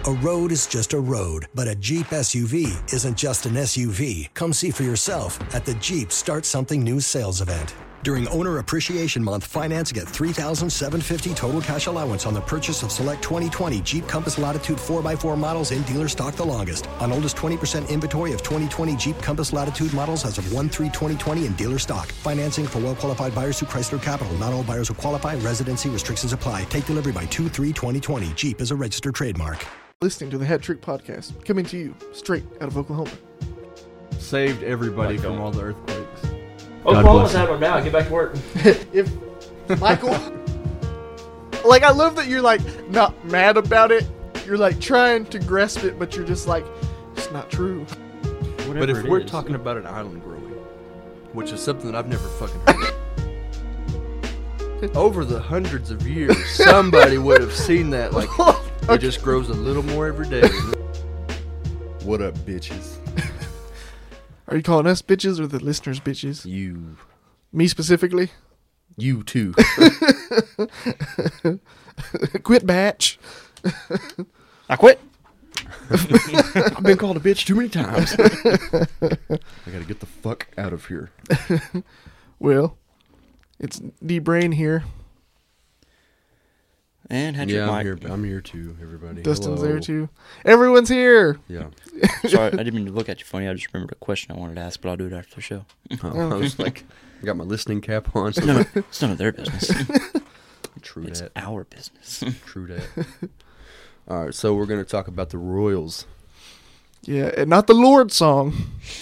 A road is just a road, but a Jeep SUV isn't just an SUV. Come see for yourself at the Jeep Start Something New sales event. During Owner Appreciation Month, financing at $3,750 total cash allowance on the purchase of select 2020 Jeep Compass Latitude 4x4 models in dealer stock the longest. On oldest 20% inventory of 2020 Jeep Compass Latitude models as of 1/3/2020 in dealer stock. Financing for well-qualified buyers through Chrysler Capital. Not all buyers will qualify. Residency restrictions apply. Take delivery by 2/3/2020. Jeep is a registered trademark. Listening to the Hat Trick Podcast, coming to you straight out of Oklahoma. Saved everybody from all the earthquakes. Oklahoma's having now. Get back to work. If Michael, like, I love that you're like not mad about it. You're like trying to grasp it, but you're just like, it's not true. But if we're talking about an island growing, which is something that I've never fucking heard of, over the hundreds of years, somebody would have seen that. Like, it just grows a little more every day. What up, bitches? Are you calling us bitches or the listeners bitches? You. Me specifically? You too. Quit, batch. I quit. I've been called a bitch too many times. I gotta get the fuck out of here. Well, it's D-Brain here. And Hendrick Mike. I'm here too, everybody. Dustin's Hello. there too. Everyone's here. Yeah. Sorry, I didn't mean to look at you funny. I just remembered a question I wanted to ask, but I'll do it after the show. I was like, I got my listening cap on. No, it's none of their business. True It's that. our business. True that. All right, so we're going to talk about the Royals. Yeah, and not the Lord song.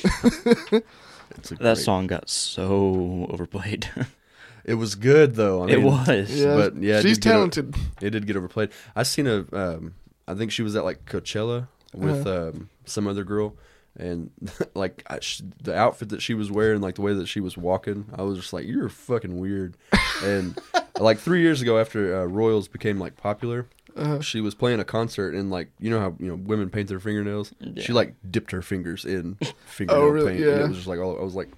That song got so overplayed. It was good though. I mean, It was. Yeah, but yeah, she's talented. It did get overplayed. I seen I think she was at like Coachella with some other girl, and like the outfit that she was wearing, like the way that she was walking, I was just like, you're fucking weird. And like 3 years ago, after Royals became like popular, she was playing a concert, and like you know how women paint their fingernails. Yeah. She like dipped her fingers in fingernail really? paint. Yeah. And it was just like I was like.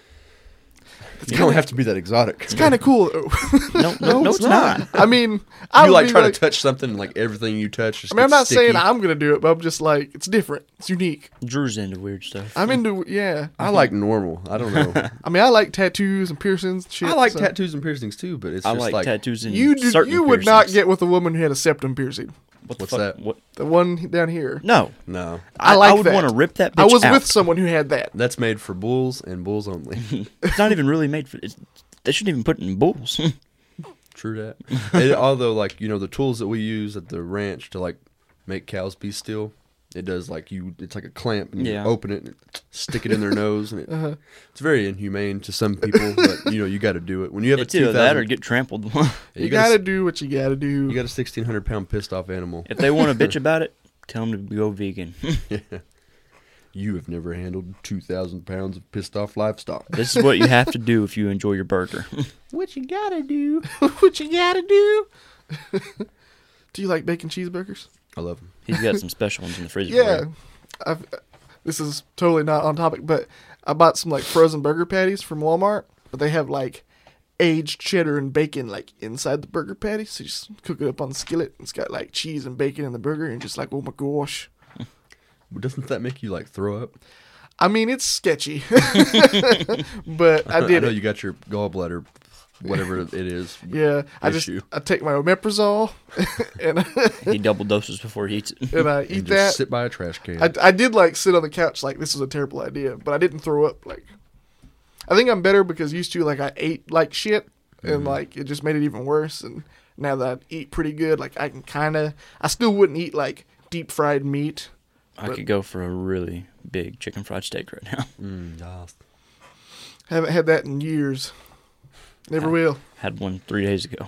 You don't have to be that exotic. It's kind of cool. No, it's not. I mean, I You would like be try to touch something, and like everything you touch just I mean, I'm gets not sticky. saying I'm gonna do it, but I'm just like, it's different. It's unique. Drew's into weird stuff. I'm into, yeah. I like normal. I don't know. I mean, I like tattoos and piercings and shit. I like so. tattoos and piercings too, but it's I just like tattoos and You certain would not piercings. get with a woman who had a septum piercing. What the What's fuck? that? What? The one down here. No. No. I like would that. want to rip that bitch I was out. with someone who had that. That's made for bulls and bulls only. It's not even really made for... They shouldn't even put it in bulls. True that. And although, like, the tools that we use at the ranch to, like, make cows be still, it does, like, it's like a clamp, and you open it and stick it in their nose, and it's very inhumane to some people, but, you got to do it. When you have It's a either 2,000... that or get trampled. You gotta do what you gotta do. You got a 1,600-pound pissed-off animal. If they want to bitch about it, tell them to go vegan. You have never handled 2,000 pounds of pissed-off livestock. This is what you have to do if you enjoy your burger. What you gotta do? What you gotta do? Do you like bacon cheeseburgers? I love them. He's got some special ones in the fridge. Yeah. This is totally not on topic, but I bought some like frozen burger patties from Walmart, but they have like aged cheddar and bacon like inside the burger patty. So you just cook it up on the skillet. It's got like cheese and bacon in the burger, and just like, oh my gosh. But doesn't that make you, like, throw up? I mean, it's sketchy, but I did know it. you got your gallbladder, whatever it is. Yeah, I take my omeprazole and He double doses before he eats it. and I And eat just that. sit by a trash can. I did like sit on the couch like this was a terrible idea, but I didn't throw up. Like, I think I'm better because used to like I ate like shit and like it just made it even worse. And now that I eat pretty good, like I can I still wouldn't eat like deep fried meat. I could go for a really big chicken fried steak right now. Haven't had that in years. Never will. Had one 3 days ago.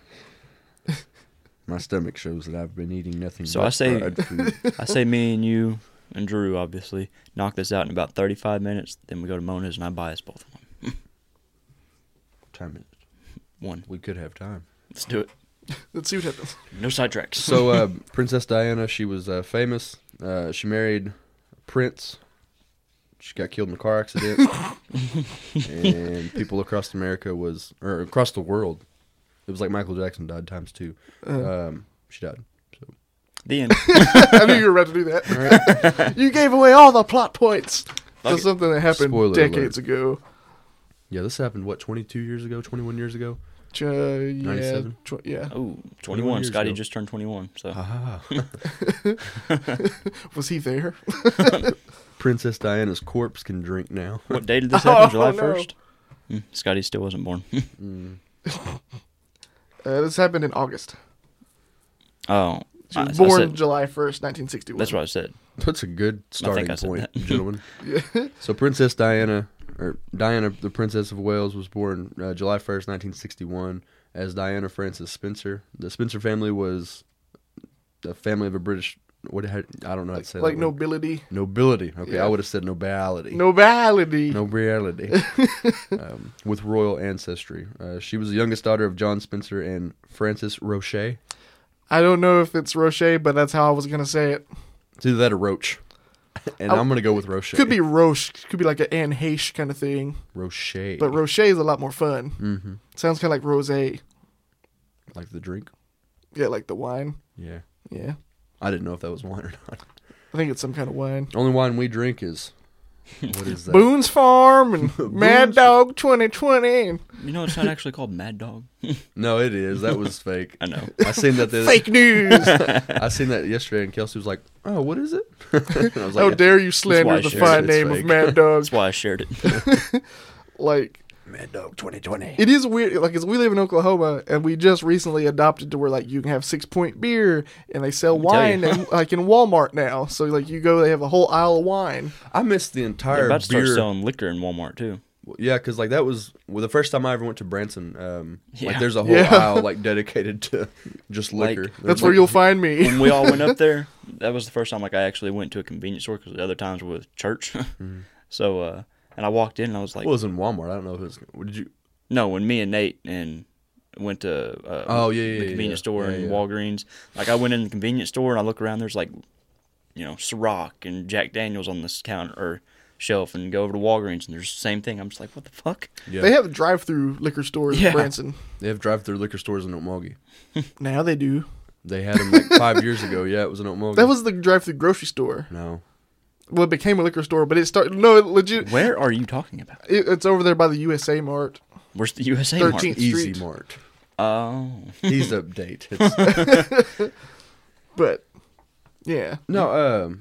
My stomach shows that I've been eating nothing So but I say, fried food. I say me and you and Drew, obviously, knock this out in about 35 minutes. Then we go to Mona's and I buy us both one. Time it. One. We could have time. Let's do it. Let's see what happens. No sidetracks. So, Princess Diana, she was famous. She married Prince. She got killed in a car accident. And people across America across the world, it was like Michael Jackson died times two. She died. So The end. I knew you were about to do that. You gave away all the plot points. That's something that happened Spoiler decades alert. ago. Yeah, this happened, what, 22 years ago, 21 years ago? Yeah, 97? Yeah. Oh, 21 21. years Scotty ago. just turned 21. So Ah. Was he there? Princess Diana's corpse can drink now. what day did this happen? Oh, July no. 1st? Scotty still wasn't born. This happened in August. Oh. She was I born said- July 1st, 1961. That's what I said. That's a good starting I said point, that. gentlemen. So Princess Diana, or Diana, the Princess of Wales, was born July 1st, 1961, as Diana Frances Spencer. The Spencer family was the family of a British. I don't know how to say Like that. word. nobility. Nobility. Okay, Yeah. I would have said nobility. Nobility. Nobility. With royal ancestry. She was the youngest daughter of John Spencer and Frances Roche. I don't know if it's Roche, but that's how I was going to say it. It's either that or Roche. And I'm going to go with Roche. Could be Roche. Could be like an Anne Heche kind of thing. Roche. But Roche is a lot more fun. Mm-hmm. Sounds kind of like rosé. Like the drink? Yeah, like the wine. Yeah. Yeah. I didn't know if that was wine or not. I think it's some kind of wine. Only wine we drink is what is that? Boone's Farm and Mad Dog 2020. And You know, it's not actually called Mad Dog. No, it is. That was fake. I know. I seen that. fake news. I seen that yesterday, and Kelsey was like, "Oh, what is it?" And I was How like, dare you why slander I the shared fine it. name It's of fake. Mad Dog. That's why I shared it. Like, Mad Dog 2020. it is weird. Like, as we live in Oklahoma, and we just recently adopted to where, like, you can have 6 Point beer, and they sell me tell wine, you. and, like, in Walmart now. So, like, you go, they have a whole aisle of wine. I missed the They're entire about to start beer. selling liquor in Walmart, too. Yeah, because like that was the first time I ever went to Branson. Yeah. Like, there's a whole Yeah. aisle like dedicated to just Like, liquor. That's where you'll find me. When we all went up there, that was the first time like I actually went to a convenience store because the other times were with church. So, and I walked in and I was like, Well, it was in Walmart. I don't know if it was. What did you? no, when me and Nate and went to Oh, yeah, the yeah, convenience yeah. store Yeah, in yeah. Walgreens, like I went in the convenience store and I look around, there's like, you know, Ciroc and Jack Daniels on this counter or shelf, and go over to Walgreens and there's the same thing. I'm just like, what the fuck? Yeah. They have drive-through liquor stores Yeah. in Branson. They have drive-through liquor stores in Okmulgee. Now they do. They had them like 5 years ago. Yeah, it was in Okmulgee. That was the drive-through grocery store. no. Well, it became a liquor store, but it started. No, it legit. Where are you talking about? It's over there by the USA Mart. Where's the USA 13th Mart? Easy Street. Mart. Oh, He's update. It's, But yeah, no.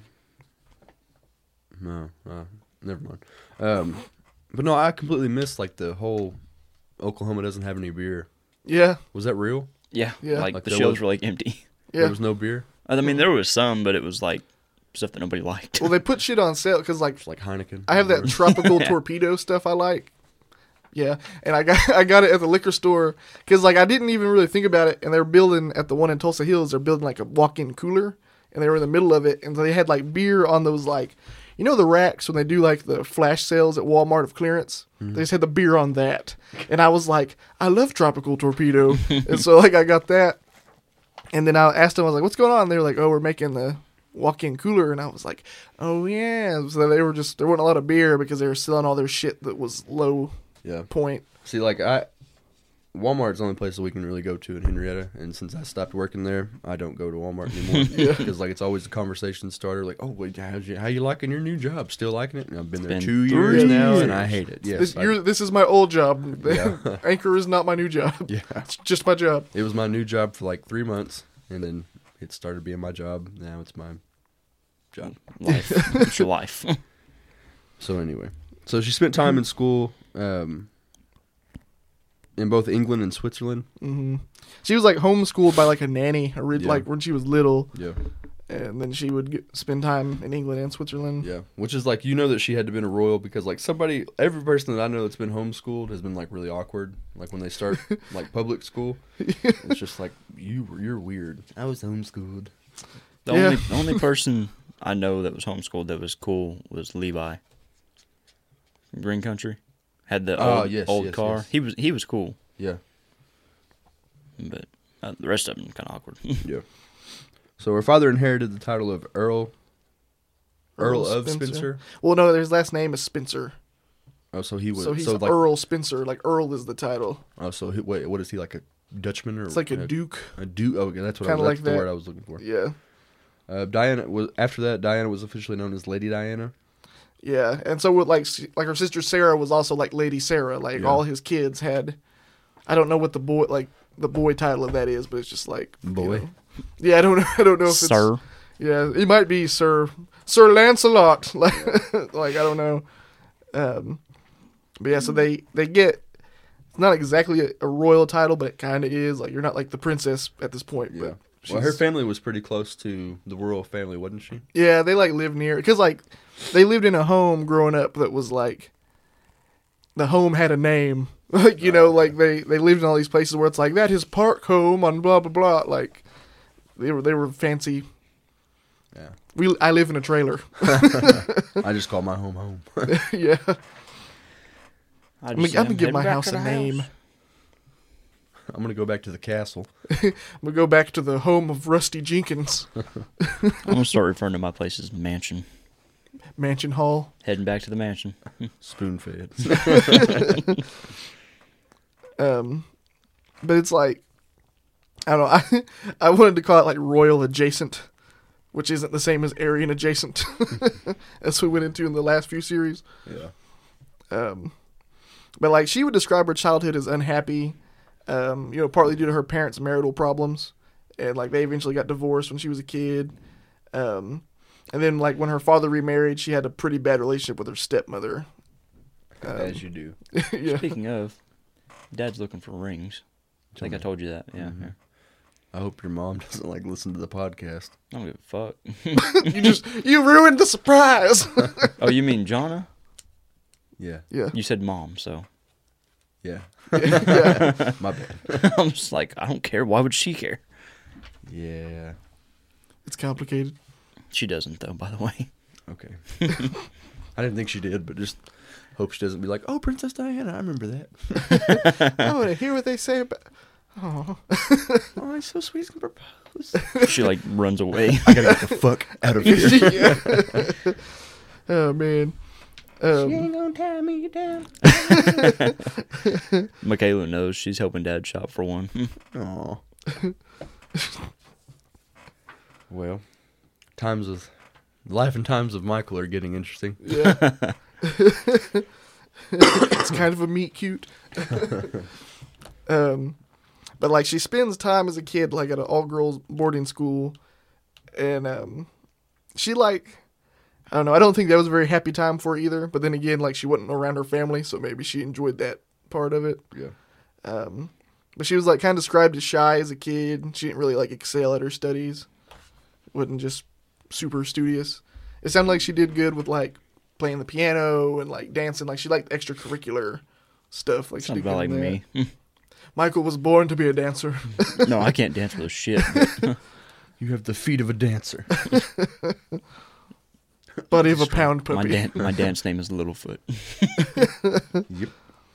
No. Never mind. But no, I completely missed like the whole Oklahoma doesn't have any beer. yeah, Was that real? yeah. Yeah. Like, Like the there shelves was- were like empty. yeah. There was no beer. I mean, there was some, but it was like stuff that nobody liked. Well, they put shit on sale because like It's like Heineken. I have that tropical torpedo stuff I like. Yeah, and I got it at the liquor store because like I didn't even really think about it, and they're building at the one in Tulsa Hills. They're building like a walk-in cooler, and they were in the middle of it, and they had like beer on those like, you know, the racks when they do like the flash sales at Walmart of clearance. They just had the beer on that, and I was like, I love tropical torpedo, and so like I got that, and then I asked them, I was like, what's going on? And they were like, oh, we're making the walk-in cooler, and I was like, oh yeah. So there wasn't a lot of beer because they were selling all their shit that was low Yeah. point. See, like Walmart's the only place that we can really go to in Henrietta, and since I stopped working there, I don't go to Walmart anymore. Because like it's always a conversation starter, like, "Oh, wait, how you liking your new job? Still liking it?" And I've been there been 2 years 3 now, years. and I hate it. Yes, This is my old job. Yeah. Anchor is not my new job. yeah. It's just my job. It was my new job for like 3 months, and then it started being my job. Now it's my job. Life. It's your life. So anyway, so she spent time in school. In both England and Switzerland. Hmm. She was like homeschooled by like a nanny, Yeah. like when she was little, Yeah. and then she would spend time in England and Switzerland. Yeah, which is like, you know, that she had to have been a royal because like every person that I know that's been homeschooled has been like really awkward. Like when they start like public school, it's just like you're weird. I was homeschooled. The Yeah. only person I know that was homeschooled that was cool was Levi. Green Country had the Oh, old, yes, old yes, car. yes. He was cool, Yeah, but the rest of them kind of awkward. yeah. So her father inherited the title of Earl of Spencer. Well, no, his last name is Spencer, Oh, so he was so he's like Earl Spencer. Like Earl is the title. oh, so what is he, like a Dutchman or It's like a duke. A duke. Oh, okay, that's what Kinda that's like the that. word I was looking for. Yeah. Diana was after that. Diana was officially known as Lady Diana. Yeah, and so with like her sister Sarah was also like Lady Sarah. Like Yeah. all his kids had, I don't know what the boy title of that is, but it's just like Boy. know. Yeah, I don't know if Sir. it's yeah, it might be Sir Lancelot. Like I don't know. But yeah, so they get it's not exactly a royal title, but it kind of is. Like you're not like the princess at this point. Yeah. But Well, her family was pretty close to the royal family, wasn't she? yeah, they like live near because like they lived in a home growing up that was like the home had a name. Like like they lived in all these places where it's like that is Park Home on blah blah blah. Like they were fancy. Yeah. I live in a trailer. I just call my home. Yeah, I I'm gonna give my house a name. I'm gonna go back to the castle. I'm gonna go back to the home of Rusty Jenkins, I'm gonna start referring to my place as mansion. Mansion Hall. Heading back to the mansion. Spoon fed. But it's like I don't know. I wanted to call it like royal adjacent, which isn't the same as Aryan adjacent, as we went into in the last few series. Yeah. But like she would describe her childhood as unhappy, partly due to her parents' marital problems, and like they eventually got divorced when she was a kid. And then like when her father remarried, she had a pretty bad relationship with her stepmother. As you do. Yeah. Speaking of, Dad's looking for rings. I think I told you that. Yeah. Mm-hmm. Yeah. I hope your mom doesn't like listen to the podcast. I don't give a fuck. You ruined the surprise. Oh, you mean Jonna? Yeah. Yeah. You said mom, so Yeah. Yeah. My bad. I'm just like, I don't care. Why would she care? Yeah. It's complicated. She doesn't, though. By the way. Okay. I didn't think she did, but just hope she doesn't be like, oh, Princess Diana, I remember that. I want to hear what they say about. Oh, Oh, it's so sweet. He's gonna propose. She like runs away. I gotta get the fuck out of here. yeah. Oh man. She ain't gonna tie me down. Michaela knows she's helping Dad shop for one. Aw. Well, life and times of Michael are getting interesting. Yeah. It's kind of a meet cute. But like she spends time as a kid like at an all girls boarding school, and she like I don't know. I don't think that was a very happy time for her either. But then again, like she wasn't around her family, so maybe she enjoyed that part of it. Yeah. But she was like kind of described as shy as a kid. She didn't really like excel at her studies. Wasn't just super studious. It sounded like she did good with like playing the piano and like dancing. Like she liked extracurricular stuff. Like she Sounds did good about like in that. me. Michael was born to be a dancer. No, I can't dance for those shit. You have the feet of a dancer. Body of a pound My, puppy. my dance name is Littlefoot. Yep.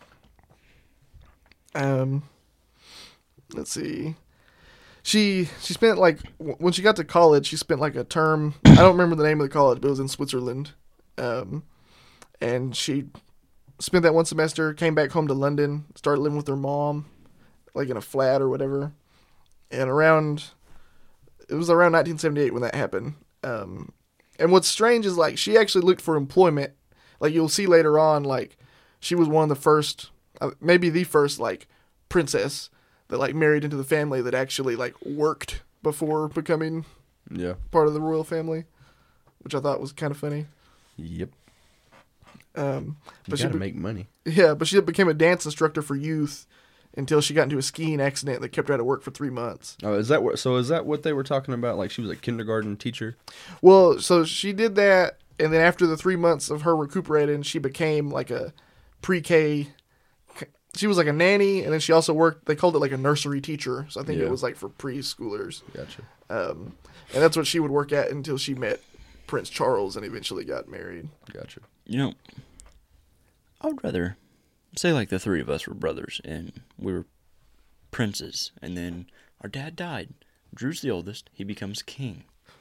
Let's see. She spent like when she got to college, she spent like a term. I don't remember the name of the college, but it was in Switzerland. And she spent that one semester, came back home to London, started living with her mom, like in a flat or whatever. And it was around 1978 when that happened. And what's strange is like she actually looked for employment. Like you'll see later on, like she was one of the first, maybe the first like princess that like married into the family that actually like worked before becoming Yeah. part of the royal family, which I thought was kind of funny. Yep. But You she gotta make money. yeah, but she became a dance instructor for youth until she got into a skiing accident that kept her out of work for 3 months. Oh, is that what they were talking about? Like she was a kindergarten teacher? Well, so she did that, and then after the 3 months of her recuperating, she became like a pre-K. She was like a nanny, and then she also worked. They called it like a nursery teacher, so I think Yeah. it was like for preschoolers. Gotcha. And that's what she would work at until she met Prince Charles and eventually got married. Gotcha. You know, I would rather say like the three of us were brothers and we were princes, and then our dad died. Drew's the oldest. He becomes king.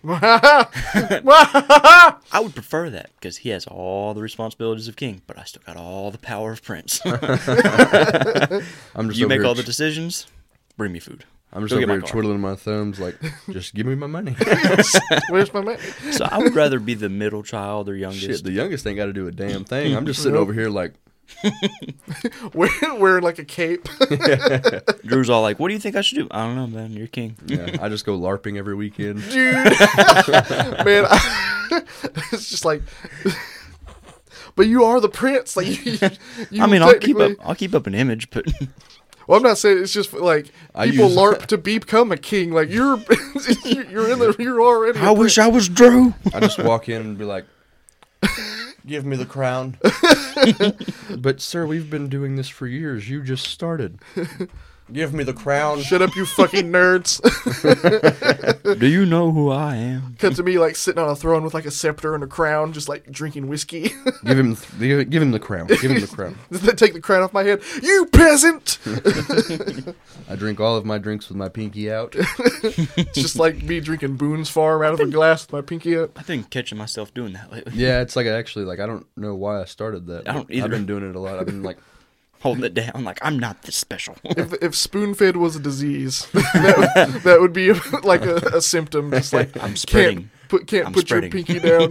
I would prefer that because he has all the responsibilities of king, but I still got all the power of prince. I'm just You over make here all the decisions. Bring me food. I'm just Go get over my here car. twiddling my thumbs, like, just give me my money. Where's my man? So I would rather be the middle child or youngest. Shit, the youngest ain't got to do a damn thing. I'm just sitting over here like, Wearing like a cape. Drew's all like, "What do you think I should do?" I don't know, man. You're king. yeah, I just go LARPing every weekend. Dude. Man, it's just like... But you are the prince. Like you I mean, technically- I'll keep up an image, but Well, I'm not saying it's just like I people use- LARP to become a king. Like you're you're already. I wish I was Drew. I just walk in and be like, give me the crown. But, sir, we've been doing this for years. You just started. Give me the crown. Shut up, you fucking nerds. Do you know who I am? Cut to me like sitting on a throne with like a scepter and a crown, just like drinking whiskey. Give him the crown. Give him the crown. They take the crown off my head. You peasant! I drink all of my drinks with my pinky out. It's just like me drinking Boone's Farm out of a glass with my pinky up. I've been catching myself doing that lately. Yeah, it's like I don't know why I started that. I don't but either. I've been doing it a lot. I've been like, Holding it down like I'm not this special. If spoon-fed was a disease, that would be like a symptom. Just like I'm spreading. Can't I'm put spreading. your pinky down.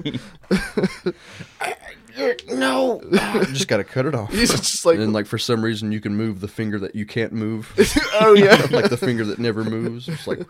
no. You just got to cut it off. He's just like, And then, like, for some reason, you can move the finger that you can't move. oh yeah, Like the finger that never moves. It's like,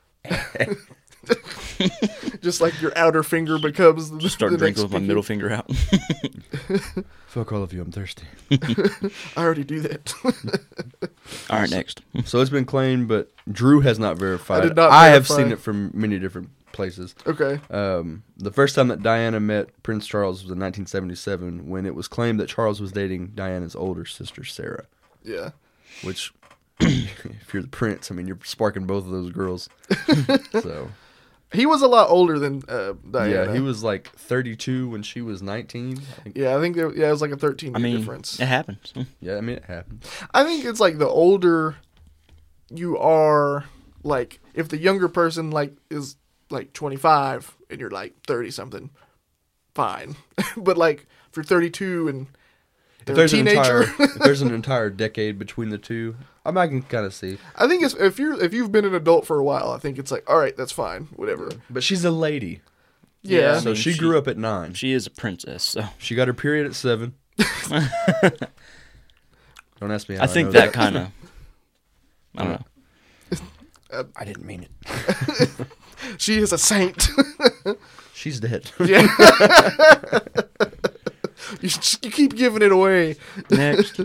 just like your outer finger becomes the Start the drinking next with my pinky. middle finger out. fuck all of you, I'm thirsty. I already do that. All right, next. So it's been claimed, but Drew has not verified. I did not I have verify. seen it from many different places. Okay. The first time that Diana met Prince Charles was in 1977 when it was claimed that Charles was dating Diana's older sister, Sarah. Yeah. Which, if you're the prince, I mean, you're sparking both of those girls. So, He was a lot older than Diana. yeah, he was like 32 when she was 19. I think. Yeah, I think it was like a 13 I year mean, difference. it happens. Yeah, I mean, it happened. I think it's like the older you are, like if the younger person like is like 25 and you're like 30 something, fine. But like if you're 32 and If they're a there's, teenager, if there's an entire decade between the two, I can kind of see. I think it's, if you've been an adult for a while, I think it's like all right, that's fine, whatever. But she's a lady. Yeah. I So mean, she grew up at 9. She is a princess, so She got her period at 7. Don't ask me how I think know that kind of. I don't know. I didn't mean it. She is a saint. She's dead. Yeah. you keep giving it away. Next.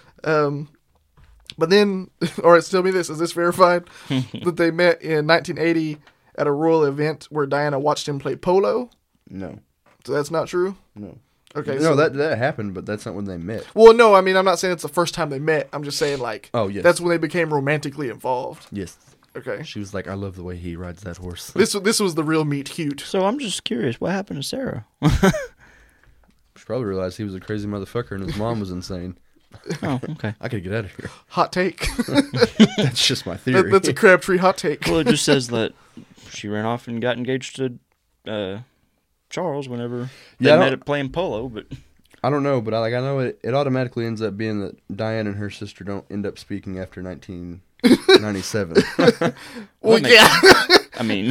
But then, all right, so tell me this: is this verified that they met in 1980 at a royal event where Diana watched him play polo? No. So that's not true. No. Okay. No, so, that happened, but that's not when they met. Well, no, I mean, I'm not saying it's the first time they met. I'm just saying, like, Oh, yes. that's when they became romantically involved. Yes. Okay. She was like, I love the way he rides that horse. This was the real meet cute. So I'm just curious, what happened to Sarah? She probably realized he was a crazy motherfucker and his mom was insane. Oh, okay. I could get out of here. Hot take. That's just my theory. That's a Crabtree hot take. Well, it just says that she ran off and got engaged to Charles whenever they Yeah, I met don't- at playing polo, but I don't know, but I know it automatically ends up being that Diane and her sister don't end up speaking after 1997. Well, makes yeah. I mean,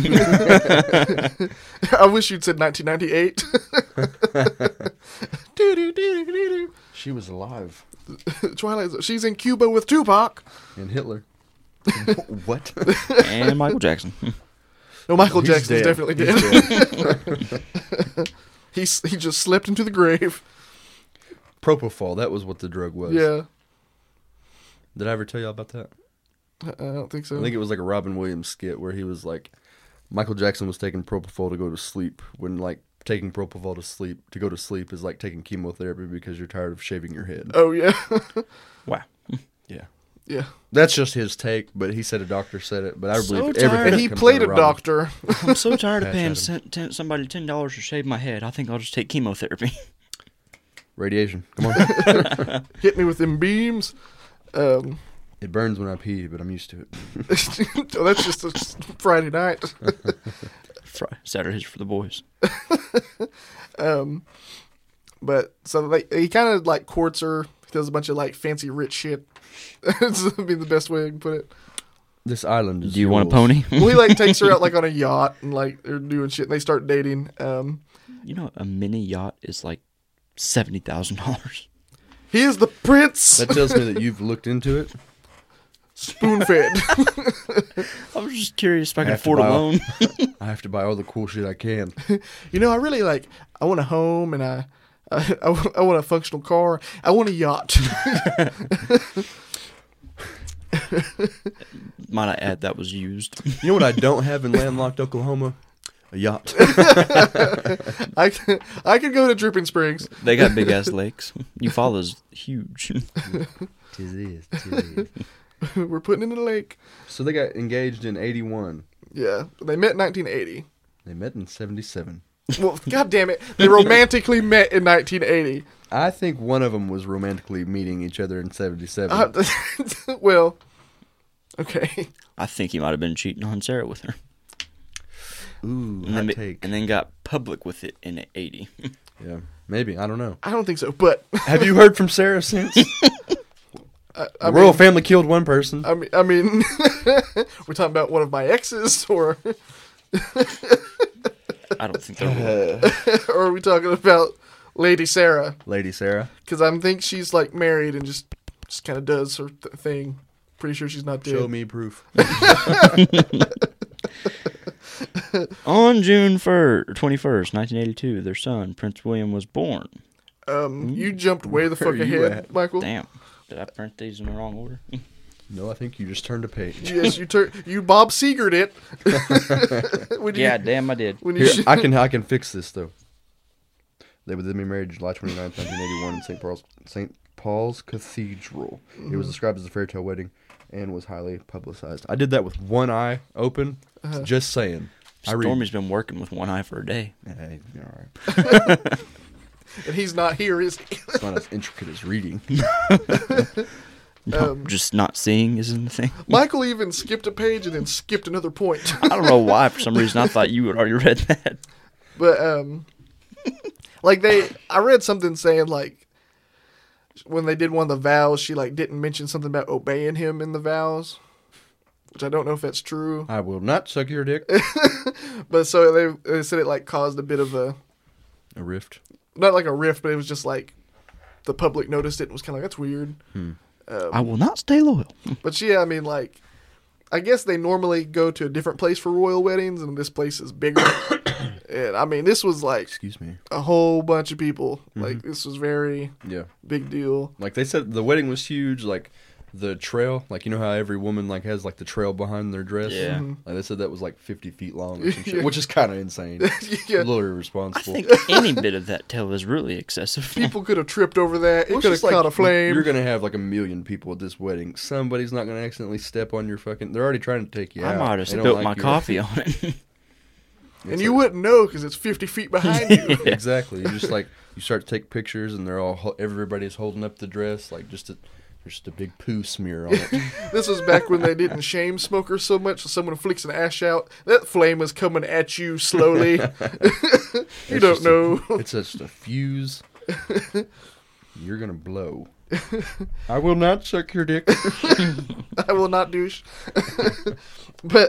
I wish you'd said 1998. Doo-doo-doo-doo-doo-doo. She was alive. Twilight Zone. She's in Cuba with Tupac. And Hitler. What? and Michael Jackson. No, Michael He's Jackson's dead. definitely He's dead. He just slept into the grave. Propofol, that was what the drug was. Yeah. Did I ever tell y'all about that? I don't think so. I think it was like a Robin Williams skit where he was like, Michael Jackson was taking propofol to go to sleep when like taking propofol to go to sleep is like taking chemotherapy because you're tired of shaving your head. Oh, yeah. Wow. Yeah. Yeah. That's just his take, but he said a doctor said it, but I So believe tired. everything. And that he comes played out a of Robin. doctor. I'm so tired of Patch paying Adam. somebody $10 to shave my head. I think I'll just take chemotherapy. Radiation. Come on. Hit me with them beams. It burns when I pee, but I'm used to it. Oh, that's just a Friday night. Saturdays for the boys. But so like he kind of like courts her. He does a bunch of like fancy rich shit. That's I mean the best way I can put it. This island is Do you want a yours." pony? Well, he like takes her out like on a yacht and like they're doing shit. And they start dating. You know, a mini yacht is like $70,000. He is the prince. That tells me that you've looked into it. Spoon fed. I was just curious if I could have to afford a buy all- loan. I have to buy all the cool shit I can. You know, I really like. I want a home and I want a functional car. I want a yacht. Might I add that was used? You know what I don't have in landlocked Oklahoma? A yacht. I can go to Dripping Springs. They got big ass lakes. Eufaula's huge. Tis is. We're putting it in a lake. So they got engaged in 81. Yeah, they met in 1980. They met in 77. Well, god damn it, they romantically met in 1980. I think one of them was romantically meeting each other in 77. Well, okay. I think he might have been cheating on Sarah with her. Ooh, And hot then, take. and then got public with it in 80. Yeah, maybe. I don't know. I don't think so, but Have you heard from Sarah since? I The royal family killed one person. I mean, we're talking about one of my exes, or I don't think they're or are we talking about Lady Sarah? Lady Sarah. Because I think she's like married and just kind of does her thing. Pretty sure she's not dead. Show me proof. On June 21st, 1982, their son, Prince William, was born. You jumped way the Where fuck are you ahead, at? Michael. Damn. Did I print these in the wrong order? No, I think you just turned a page. Yes, you Bob Segered it. When you- Yeah, damn, I did. When you Here, I can fix this though. They would then be married July 29th, 1981 in St. Paul's Cathedral. It was described as a fairy tale wedding and was highly publicized. I did that with one eye open. Just saying. I read. Stormy's been working with one eye for a day. Hey, all right. and he's not here, is he? It's not as intricate as reading. No, just not seeing isn't the thing. Michael even skipped a page and then skipped another point. I don't know why. For some reason, I thought you had already read that. But like I read something saying like when they did one of the vows, she like didn't mention something about obeying him in the vows, which I don't know if that's true. I will not suck your dick. But so they said it like caused a bit of a rift. not like a rift, but it was just like the public noticed it and was kind of like that's weird. I will not stay loyal. But yeah, I mean like I guess they normally go to a different place for royal weddings, and this place is bigger. And I mean, this was like Excuse me. a whole bunch of people. Like this was very Yeah. big deal. Like they said, the wedding was huge. Like the trail, like you know how every woman like has like the trail behind their dress. Yeah. Like they said that was like 50 feet long, or some shit, which is kind of insane. Yeah. A little I irresponsible. think any bit of that tail is really excessive. People could have tripped over that. It Well, it's could have just like, caught a flame. You're gonna have like 1 million people at this wedding. Somebody's not gonna accidentally step on your fucking. They're already trying to take you I out. might have They don't spilt like my you. coffee on it. And you wouldn't know because it's 50 feet behind you. Exactly. You just like you start to take pictures, and they're all everybody's holding up the dress like just a big poo smear on it. This was back when they didn't shame smokers so much. So someone flicks an ash out, that flame is coming at you slowly. You It's don't just know. It's just a fuse. You're gonna blow. I will not suck your dick. I will not douche. But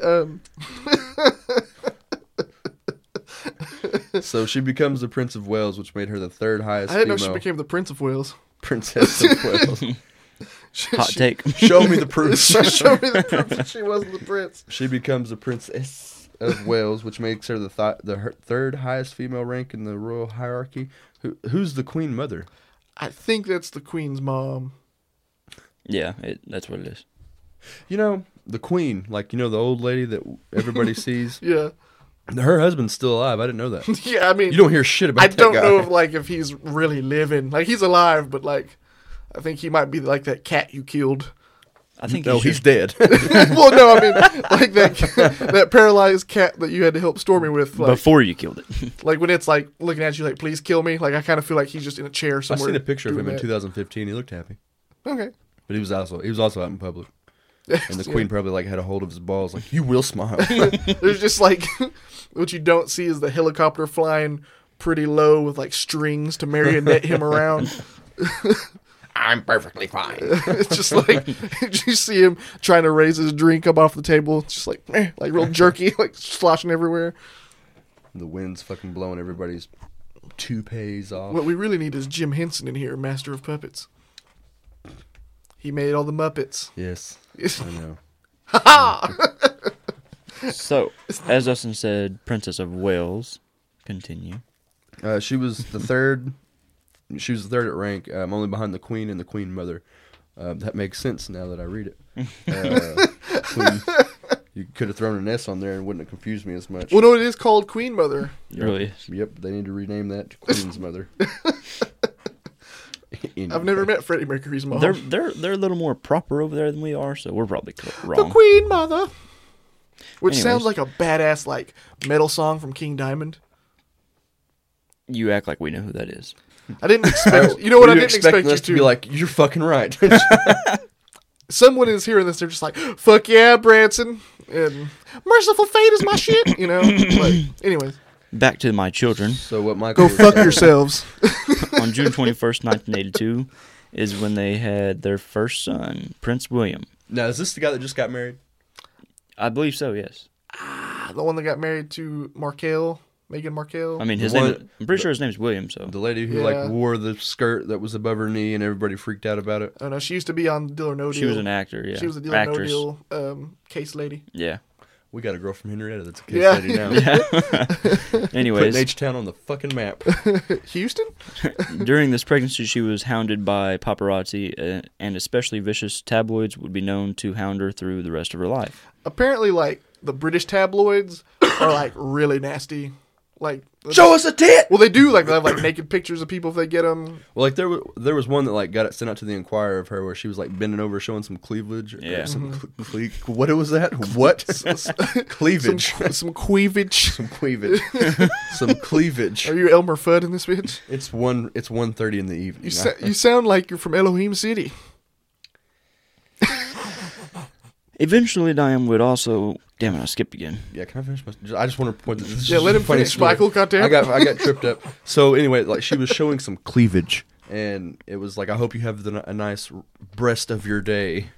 So she becomes the Prince of Wales, which made her the third highest I didn't know female she became the Prince of Wales. princess of Wales. Hot take. Show me the proof. Show me the proof that she wasn't the prince. She becomes the Princess of Wales, which makes her her third highest female rank in the royal hierarchy. Who's the Queen Mother? I think that's the Queen's mom. Yeah, that's what it is. You know, the Queen, like, you know, the old lady that everybody sees? Yeah. Her husband's still alive. I didn't know that. Yeah, I mean, You don't hear shit about I that don't guy. know if he's really living. Like he's alive, but like I think he might be like that cat you killed. I think No, he's dead. Well, no, I mean like that paralyzed cat that you had to help Stormy with. Like, before you killed it. like when it's like looking at you like, please kill me. Like I kind of feel like he's just in a chair I somewhere. seen a picture of doing him in that. 2015. He looked happy, Okay. but he was also out in public. And the Queen probably like had a hold of his balls, like, you will smile. There's just like what you don't see is the helicopter flying pretty low with like strings to marionette him around. I'm perfectly fine. It's just like you see him trying to raise his drink up off the table. It's just like like real jerky, like sloshing everywhere. The wind's fucking blowing everybody's toupees off. What we really need is Jim Henson in here, Master of Puppets. He made all the Muppets. Yes, I know. So, as Dustin said, Princess of Wales. Continue. She was the third. She was the third at rank, only behind the Queen and the Queen Mother. That makes sense now that I read it. Queen, you could have thrown an S on there and wouldn't have confused me as much. Well, no, it is called Queen Mother. It really is. Yep, they need to rename that to Queen's Mother. I've never met Freddie Mercury's mom. They're a little more proper over there than we are, so we're probably The wrong. Queen Mother. Which Anyways. sounds like a badass like metal song from King Diamond. You act like we know who that is. I didn't expect. You know what? Were I didn't expect you us to be like, you're fucking right. Someone is hearing this. They're just like, "Fuck yeah, Branson!" And "Merciful Fate" is my shit. You know. Like, anyways, Back to my children. So what Michael go was fuck saying- yourselves. On June 21st, 1982, is when they had their first son, Prince William. Now, is this the guy that just got married? I believe so, yes. The one that got married to Markle, Meghan Markle. I mean, his The one- name. I'm pretty sure his name's William. So The lady who Yeah. like wore the skirt that was above her knee and everybody freaked out about it. Oh no, she used to be on Deal or No Deal. she was an actor. Yeah, She was a Deal actress. or No Deal case lady. Yeah. We got a girl from Henrietta that's a case Yeah. lady now. Putting Anyways, H-Town on the fucking map. Houston. during this pregnancy, she was hounded by paparazzi, and especially vicious tabloids would be known to hound her through the rest of her life. Apparently, like the British tabloids are like really nasty. Like, Show us a tit! well, they do like they have like naked pictures of people if they get them. Well, like there was one that like got it sent out to the Inquirer of her where she was like bending over showing some cleavage. Or Yeah. some what was that? What? Cleavage. Some cleavage. Some cleavage. Some cleavage. Are you Elmer Fudd in this bitch? It's 1:30 in the evening. You sound like you're from Elohim City. Eventually, Diane would also. Damn it! I skipped again. Yeah, can I finish my? I just want to point. This is Yeah, just let a him funny finish, story. Michael, goddamn. I got tripped up. So anyway, like she was showing some cleavage, and it was like, I hope you have a nice breast of your day.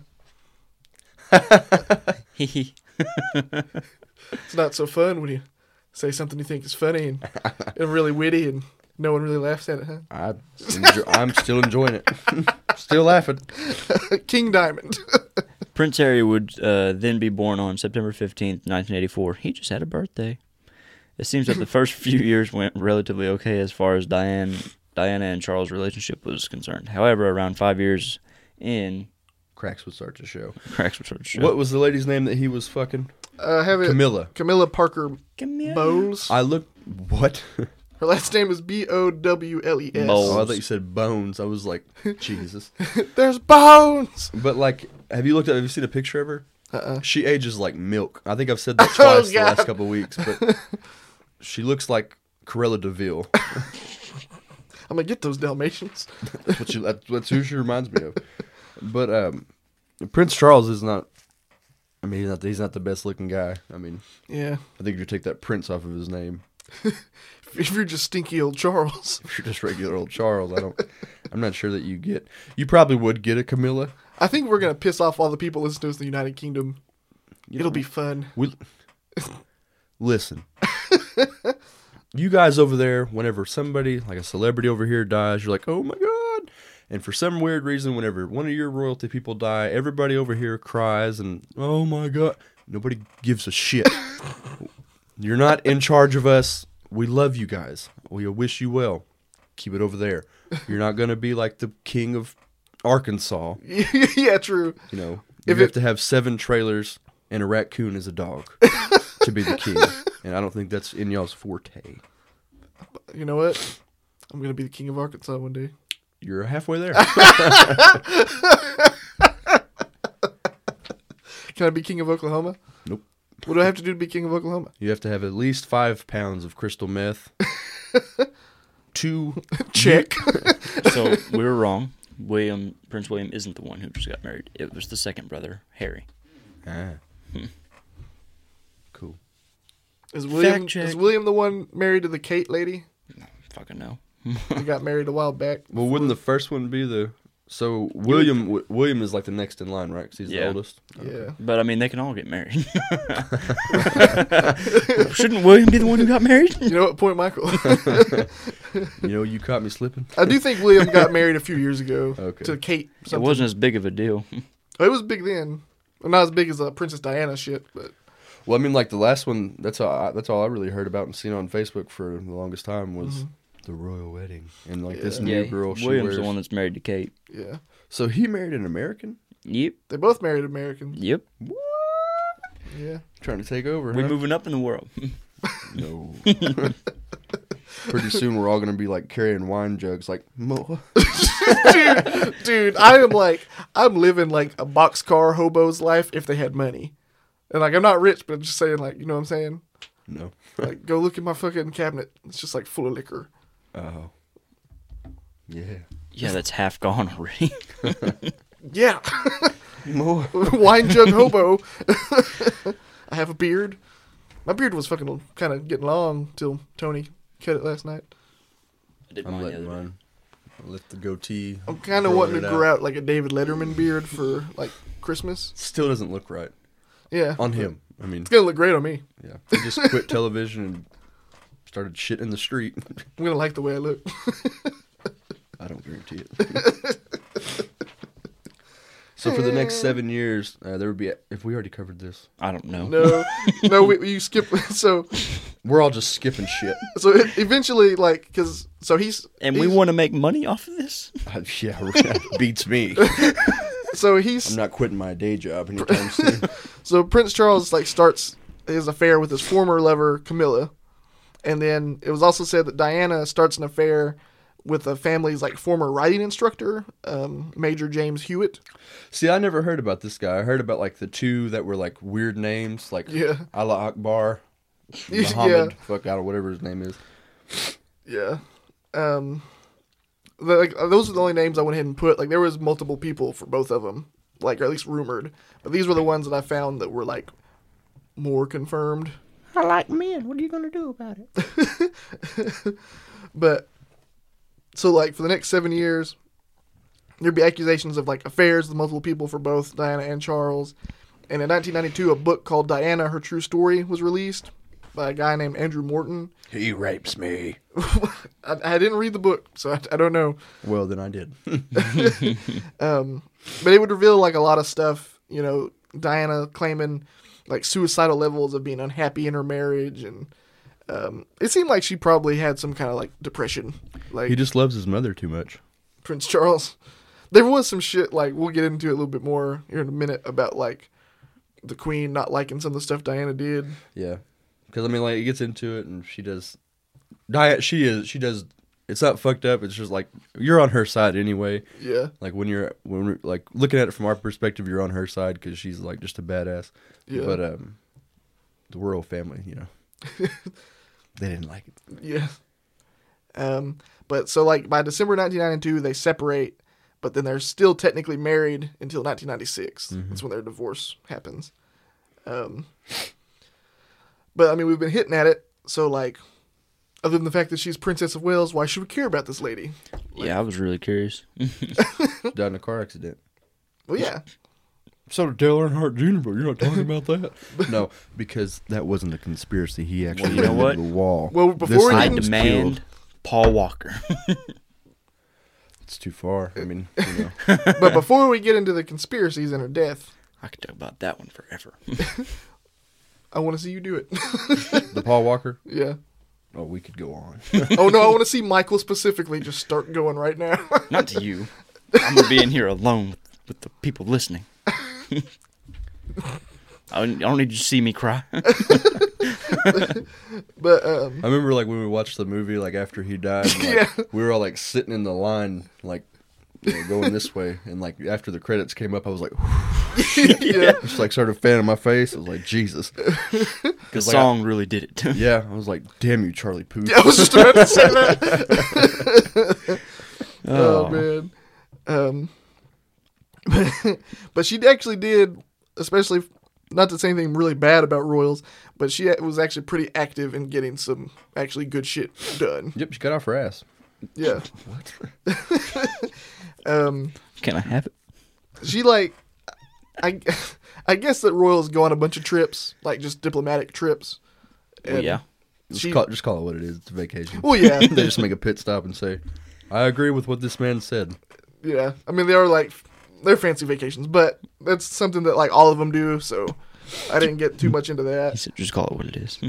Hehe. It's not so fun when you say something you think is funny and really witty and no one really laughs at it, huh? I'm still enjoying it. Still laughing. King Diamond. Prince Harry would then be born on September 15th, 1984. He just had a birthday. It seems that the first few years went relatively okay as far as Diana and Charles' relationship was concerned. However, around 5 years in, Cracks would start to show. cracks would start to show. What was the lady's name that he was fucking? Have it. Camilla. Camilla Parker Camilla. Bowles. I looked. What? Her last name is Bowles. Bowles. Oh, I thought you said Bones. I was like, Jesus. There's bones. But like, have you seen a picture of her? Uh-uh. She ages like milk. I think I've said that Oh, twice the last God. couple of weeks, but she looks like Corella Deville. I'm gonna get those Dalmatians. That's who she reminds me of. But Prince Charles is not. I mean, he's not the best looking guy. I mean, Yeah. I think if you take that Prince off of his name, If you're just stinky old Charles. if you're just regular old Charles, I'm not sure that you get. You probably would get a Camilla. I think we're gonna piss off all the people listening to us in the United Kingdom. It'll be fun. Listen. You guys over there, whenever somebody, like a celebrity over here dies, you're like, oh my God. And for some weird reason, whenever one of your royalty people die, everybody over here cries and, oh my God. Nobody gives a shit. You're not in charge of us. We love you guys. We wish you well. Keep it over there. You're not going to be like the king of Arkansas. Yeah, true. You know, If you have it- to have 7 trailers and a raccoon as a dog to be the king. And I don't think that's in y'all's forte. You know what? I'm gonna be the king of Arkansas one day. You're halfway there. Can I be king of Oklahoma? Nope. What do I have to do to be king of Oklahoma? You have to have at least 5 pounds of crystal meth. 2. Check. So we were wrong. Prince William isn't the one who just got married. It was the second brother, Harry. Ah. Cool. Is William check. is William the one married to the Kate lady? Fucking no. He got married a while back. Well, wouldn't the first one be the So William is like the next in line, right? Because he's the Yeah. oldest. Yeah. But I mean, they can all get married. Shouldn't William be the one who got married? You know what? Point Michael. You know, you caught me slipping. I do think William got married a few years ago Okay. to Kate. It Something. wasn't as big of a deal. It was big then. Well, not as big as Princess Diana shit, but Well, I mean, like the last one. That's all I really heard about and seen on Facebook for the longest time was the royal wedding, and like this new girl. She William's wears. the one that's married to Kate. yeah. So he married an American. Yep. They both married Americans. Yep. Yeah. Trying to take over. We're huh? moving up in the world. No. Pretty soon we're all gonna be like carrying wine jugs, like Mo. Dude, I'm living like a boxcar hobo's life if they had money. And like, I'm not rich, but I'm just saying, like, you know what I'm saying? No. Like, go look at my fucking cabinet. It's just like full of liquor. Oh. Yeah. Yeah, that's half gone already. Yeah. Mo. Wine jug hobo. I have a beard. My beard was fucking kind of getting long till Tony cut it last night. I did I'm mine the letting other day. mine. I lift the goatee. I'm kind of growing wanting to it grow out like a David Letterman beard for like Christmas. Still doesn't look right Yeah. on him. I mean, It's going to look great on me. yeah. He just quit television and started shit in the street. I'm going to like the way I look. I don't guarantee it. So for the next 7 years, there would be. If we already covered this, Oh. I don't know. No, you skip. So we're all just skipping shit. eventually, like, because, so he's. And we he's- want to make money off of this? Yeah, beats me. So he's. I'm not quitting my day job anytime soon. So Prince Charles like starts his affair with his former lover Camilla, and then it was also said that Diana starts an affair with the family's like former writing instructor, Major James Hewitt. See, I never heard about this guy. I heard about like the two that were like weird names, like Yeah. Allah Akbar, Yeah. Muhammad, fuck out of whatever his name is. Yeah. Those are the only names I went ahead and put. Like there was multiple people for both of them, like or at least rumored. But these were the ones that I found that were like more confirmed. I like men. What are you gonna do about it? But so like for the next 7 years, there'd be accusations of like affairs with multiple people for both Diana and Charles. And in 1992, a book called Diana: Her True Story was released by a guy named Andrew Morton. He rapes me. I didn't read the book, so I don't know. Well, then I did. But it would reveal like a lot of stuff. You know, Diana claiming like suicidal levels of being unhappy in her marriage, and it seemed like she probably had some kind of like depression. Like He just loves his mother too much. Prince Charles. There was some shit, like, we'll get into it a little bit more here in a minute about, like, the Queen not liking some of the stuff Diana did. Yeah, because I mean, like, he gets into it, and she does. She does. It's not fucked up. It's just like you're on her side anyway. Yeah. Like when we're like looking at it from our perspective, you're on her side because she's like just a badass. Yeah. But the royal family, you know, they didn't like it. Yeah. But so, like, by December 1992, they separate, but then they're still technically married until 1996. That's when their divorce happens. But, I mean, we've been hitting at it, so, like, other than the fact that she's Princess of Wales, why should we care about this lady? Yeah, I was really curious. Died in a car accident. Well, yeah. So did Dale Earnhardt Jr., but you're not talking about that. No, because that wasn't a conspiracy. He actually Well, you know ran what? into the wall. Well, before This we I thing was demand killed. Paul Walker. It's too far. I mean, you know. But before we get into the conspiracies and her death, I could talk about that one forever. I want to see you do it. The Paul Walker. Yeah. Oh, we could go on. Oh, no, I want to see Michael specifically just start going right now. Not to you. I'm going to be in here alone with the people listening. I don't need you to see me cry. But, I remember like when we watched the movie, like after he died, and, like, Yeah. we were all like sitting in the line, like going this way, and like after the credits came up, I was like, yeah. just like started fanning my face. I was like, Jesus, The like, song really did it. yeah. I was like, damn you, Charlie Puth. I was just about to say that. Oh, man. But she actually did, especially, not to say anything really bad about royals, but she was actually pretty active in getting some actually good shit done. Yep, she cut off her ass. Yeah. Can I have it? She like, I guess that royals go on a bunch of trips, like just diplomatic trips. Well, yeah. She, Just call it what it is. It's a vacation. well, yeah, They just make a pit stop and say, I agree with what this man said. yeah. I mean, they're fancy vacations, but that's something that like all of them do. So I didn't get too much into He that. said, just call it what it is.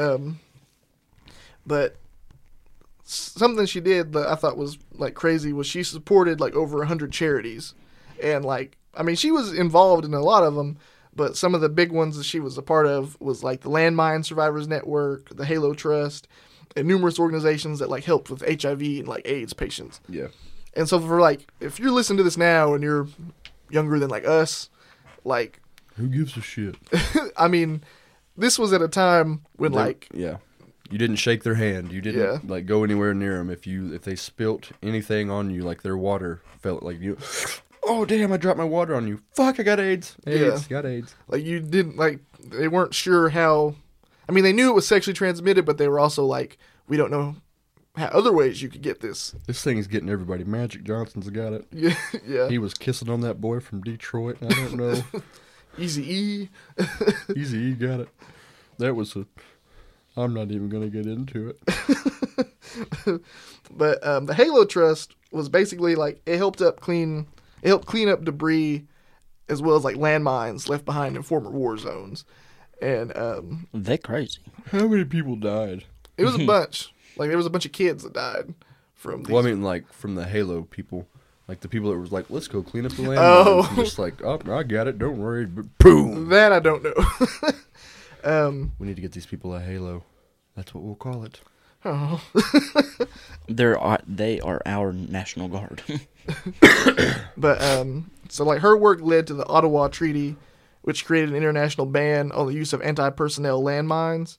But something she did that I thought was like crazy was she supported like over 100 charities, and like I mean she was involved in a lot of them, but some of the big ones that she was a part of was like the Landmine Survivors Network, the Halo Trust, and numerous organizations that like helped with HIV and like AIDS patients. Yeah. And so for like if you're listening to this now and you're younger than like us, like Who gives a shit? I mean, this was at a time when like Yeah. You didn't shake their hand. You didn't like go anywhere near them. If they spilt anything on you, like their water felt like you. Oh damn! I dropped my water on you. Fuck! I got AIDS. Got AIDS. like you didn't like they weren't sure how. I mean, they knew it was sexually transmitted, but they were also like, we don't know how other ways you could get this. This thing's getting everybody. Magic Johnson's got it. Yeah, yeah. He was kissing on that boy from Detroit. I don't know. Easy E. Easy E got it. That was a. I'm not even gonna get into it. But the Halo Trust was basically like it helped clean up debris as well as like landmines left behind in former war zones, and They crazy. How many people died? it was a bunch. Like there was a bunch of kids that died from. These. Well, I mean, like from the Halo people, like the people that was like, "Let's go clean up the land." Oh. Just like, "Oh, I got it. Don't worry." But boom. That I don't know. We need to get these people a Halo. That's what we'll call it. Oh. They are our National Guard. But so like her work led to the Ottawa Treaty, which created an international ban on the use of anti-personnel landmines.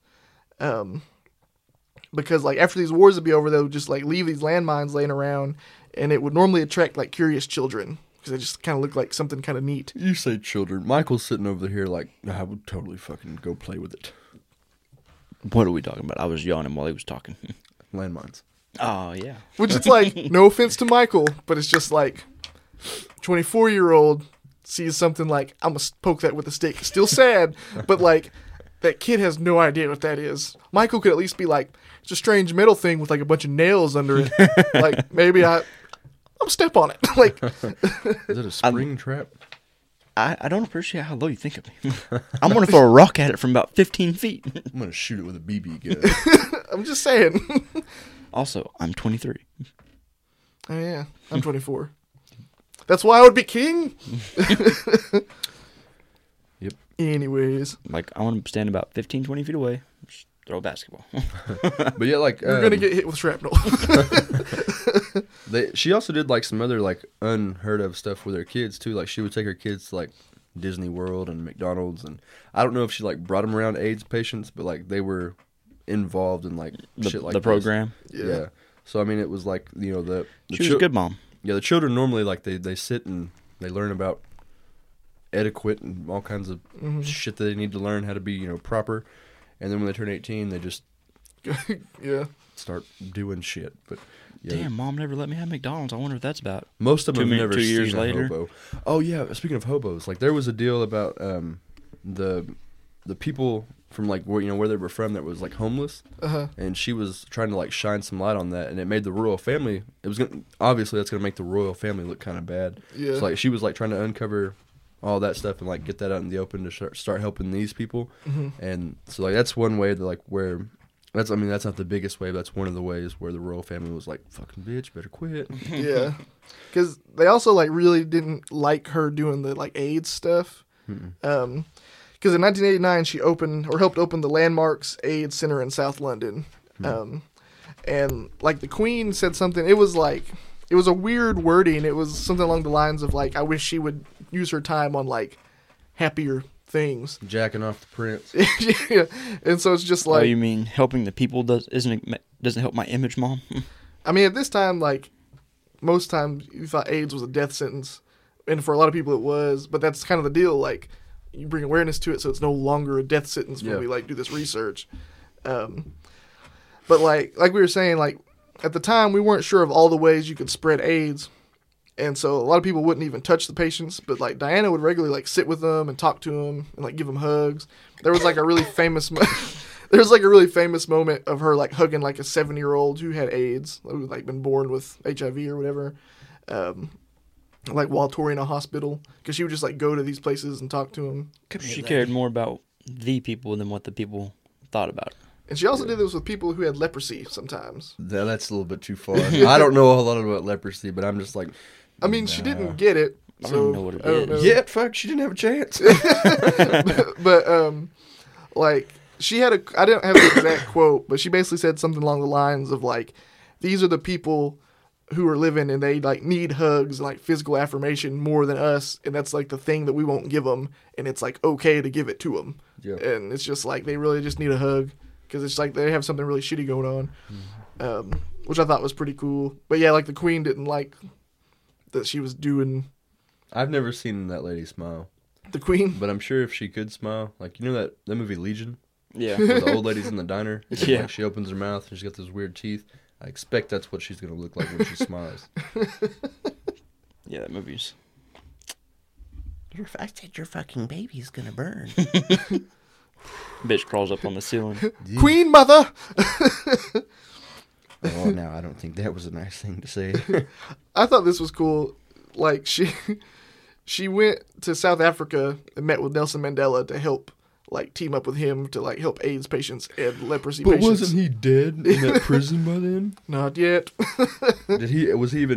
Because like after these wars would be over, they would just like leave these landmines laying around, and it would normally attract like curious children because they just kind of look like something kind of neat. You say children. Michael's sitting over here like, I would totally fucking go play with it. What are we talking about? I was yawning while he was talking. Landmines. Oh, yeah. Which it's like, no offense to Michael, but it's just like 24-year-old sees something like, I'm going to poke that with a stick. Still sad, but like that kid has no idea what that is. Michael could at least be like, it's a strange metal thing with like a bunch of nails under it. Like maybe I'm step on it. Like Is it a spring trap? I don't appreciate how low you think of me. I'm going to throw a rock at it from about 15 feet. I'm gonna shoot it with a BB gun. I'm just saying. Also, I'm 23. Oh yeah, I'm 24. That's why I would be king. Yep. Anyways, Like, I want to stand about 15, 20 feet away. Just throw a basketball. But yeah, like you're gonna get hit with shrapnel. She also did like some other like unheard of stuff with her kids too. Like she would take her kids to like Disney World and McDonald's, and I don't know if she like brought them around AIDS patients, but like they were involved in like shit like the this. program. Yeah. So I mean, it was like the She was a good mom. Yeah, the children normally like they sit and they learn about etiquette and all kinds of shit that they need to learn how to be proper, and then when they turn 18, they just Yeah. start doing shit. But yeah, Damn, mom never let me have McDonald's. I wonder what that's about. most of them have never 2 years seen later. a hobo. Oh yeah, speaking of hobos, like there was a deal about the people from like where they were from that was like homeless, and she was trying to like shine some light on that, and it made the royal family. It was obviously that's gonna make the royal family look kind of bad. Yeah. So like she was like trying to uncover all that stuff and like get that out in the open to start helping these people, and so like that's one way to like where. That's not the biggest way, but that's one of the ways where the royal family was like, fucking bitch, better quit. Yeah. Because they also like really didn't like her doing the like AIDS stuff. Because in 1989 she helped open the Landmarks AIDS Center in South London. And like the Queen said something. It was a weird wording. It was something along the lines of like, I wish she would use her time on like happier things. Jacking off the prince. Yeah. And so it's just like, Oh, you mean helping the people doesn't help my image, mom? I mean, at this time, like, most times you thought AIDS was a death sentence. And for a lot of people it was. But that's kind of the deal. Like, you bring awareness to it so it's no longer a death sentence when we, like, do this research. But, like we were saying, like, at the time, we weren't sure of all the ways you could spread AIDS. And so a lot of people wouldn't even touch the patients, but like Diana would regularly like sit with them and talk to them and like give them hugs. There was like a really famous moment of her like hugging like a 7-year-old who had AIDS, who had like been born with HIV or whatever, like while touring a hospital, because she would just like go to these places and talk to them. She cared more about the people than what the people thought about her. And she also did this with people who had leprosy sometimes. That's a little bit too far. I don't know a whole lot about leprosy, but I'm just like, I mean, she didn't get it. I So don't know what it I don't is. know. yeah, fuck, she didn't have a chance. But like she had I don't have the exact quote, but she basically said something along the lines of like, these are the people who are living and they like need hugs and like physical affirmation more than us, and that's like the thing that we won't give them, and it's like okay to give it to them. Yeah. And it's just like they really just need a hug because it's like they have something really shitty going on, which I thought was pretty cool. But yeah, like the Queen didn't like that she was doing I've never seen that lady smile, the Queen. but I'm sure if she could smile, like, you know that movie Legion? Yeah. Where the old lady's in the diner? And, Yeah. like, she opens her mouth and she's got those weird teeth. I expect that's what she's going to look like when she smiles. Yeah, that movie's... I said your fucking baby's gonna burn. Bitch crawls up on the ceiling. Queen mother. Oh, no, I don't think that was a nice thing to say. I thought this was cool. Like she went to South Africa and met with Nelson Mandela to help like team up with him to like help AIDS patients and leprosy patients. he dead in that prison by then? Not yet. Did he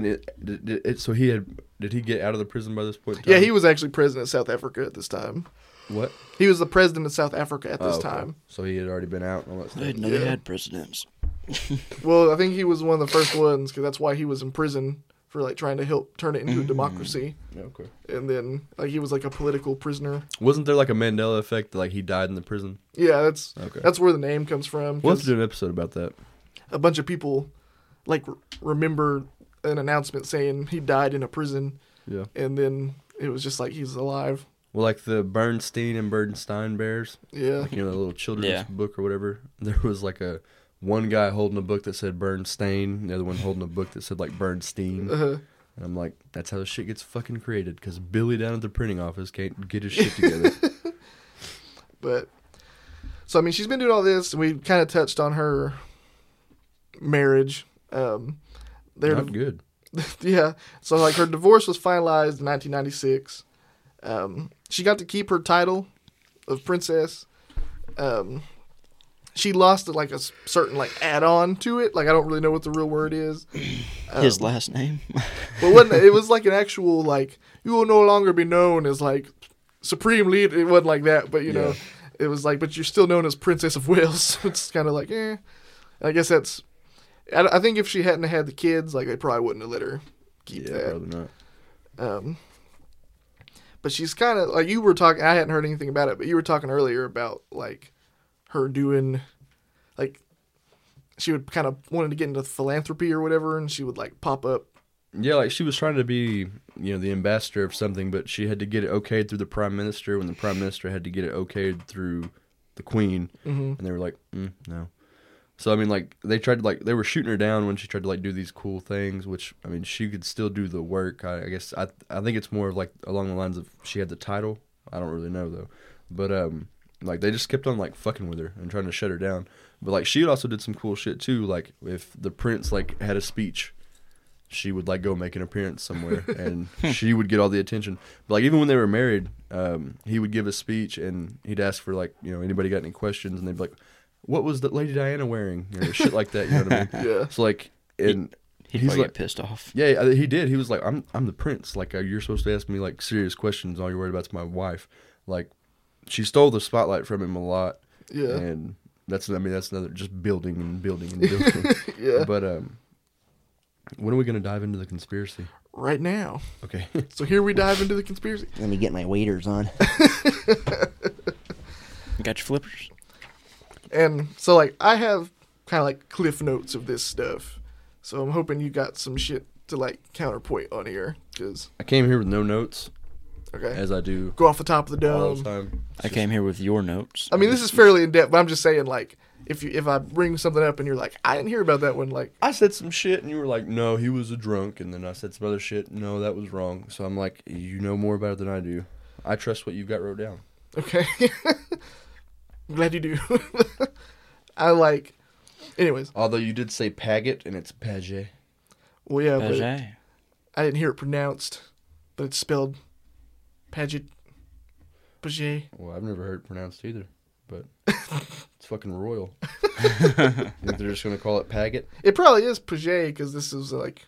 get out of the prison by this point in time? Yeah, he was actually president of South Africa at this time. What? He was the president of South Africa at this Oh, okay. time. So he had already been out and all that I stuff. didn't know they had presidents. Well, I think he was one of the first ones because that's why he was in prison for like trying to help turn it into a democracy. Okay. And then like he was like a political prisoner. Wasn't there like a Mandela effect that like he died in the prison? Yeah, that's Okay. that's where the name comes from. We'll have 'cause to do an episode about that. a bunch of people like remember an announcement saying he died in a prison, Yeah. and then it was just like he's alive. Well, like the Bernstein and Bernstein bears, Yeah. like, you know, the little children's Yeah. book or whatever. There was like one guy holding a book that said Bernstein, the other one holding a book that said like Bernstein. Uh-huh. And I'm like, that's how this shit gets fucking created, because Billy down at the printing office can't get his shit together. But so I mean, she's been doing all this, and we kind of touched on her marriage. They're Not good. yeah. So like her divorce was finalized in 1996. She got to keep her title of princess. She lost like a certain like add-on to it. Like I don't really know what the real word is. His last name? But it was like an actual like you will no longer be known as like supreme leader. It wasn't like that, but you know, it was like but you're still known as Princess of Wales. It's kind of like I guess that's. I think if she hadn't had the kids, like they probably wouldn't have let her keep that. Probably not. But she's kind of like you were talking. I hadn't heard anything about it, but you were talking earlier about like her doing, like she would kind of wanted to get into philanthropy or whatever, and she would like pop up. Yeah, like she was trying to be, you know, the ambassador of something, but she had to get it okayed through the prime minister when the prime minister had to get it okayed through the queen, and they were like, no. So I mean, like they were shooting her down when she tried to like do these cool things, which I mean she could still do the work. I guess I think it's more of like along the lines of she had the title. I don't really know though, but like they just kept on like fucking with her and trying to shut her down. But like she also did some cool shit too. Like if the prince like had a speech, she would like go make an appearance somewhere and she would get all the attention. But like even when they were married, he would give a speech and he'd ask for like, you know, anybody got any questions, and they'd be like, what was the Lady Diana wearing? Or shit like that, you know what I mean? Yeah. So like, and He'd he's probably like, get pissed off. yeah, he did. He was like, I'm the prince. Like you're supposed to ask me like serious questions. All you're worried about's my wife. Like she stole the spotlight from him a lot. Yeah. And that's another just building and building and building. Yeah. But when are we gonna dive into the conspiracy? Right now. Okay. So here we dive into the conspiracy. Let me get my waders on. Got your flippers? And so like I have kind of like cliff notes of this stuff. So I'm hoping you got some shit to like counterpoint on here, because I came here with no notes, okay, as I do go off the top of the all the dome. time. I came here with your notes. I mean, this is fairly in depth, but I'm just saying like if I bring something up and you're like, I didn't hear about that one, like, I said some shit and you were like, no, he was a drunk. And then I said some other shit. No, that was wrong. So I'm like, you know more about it than I do. I trust what you've got wrote down. okay. I'm glad you do. I like, anyways. Although you did say Paget and it's Paget. Well, yeah, but Paget. I didn't hear it pronounced, but it's spelled Paget. Paget. Well, I've never heard it pronounced either. But it's fucking royal. You think they're just going to call it Paget? It probably is Paget because this is like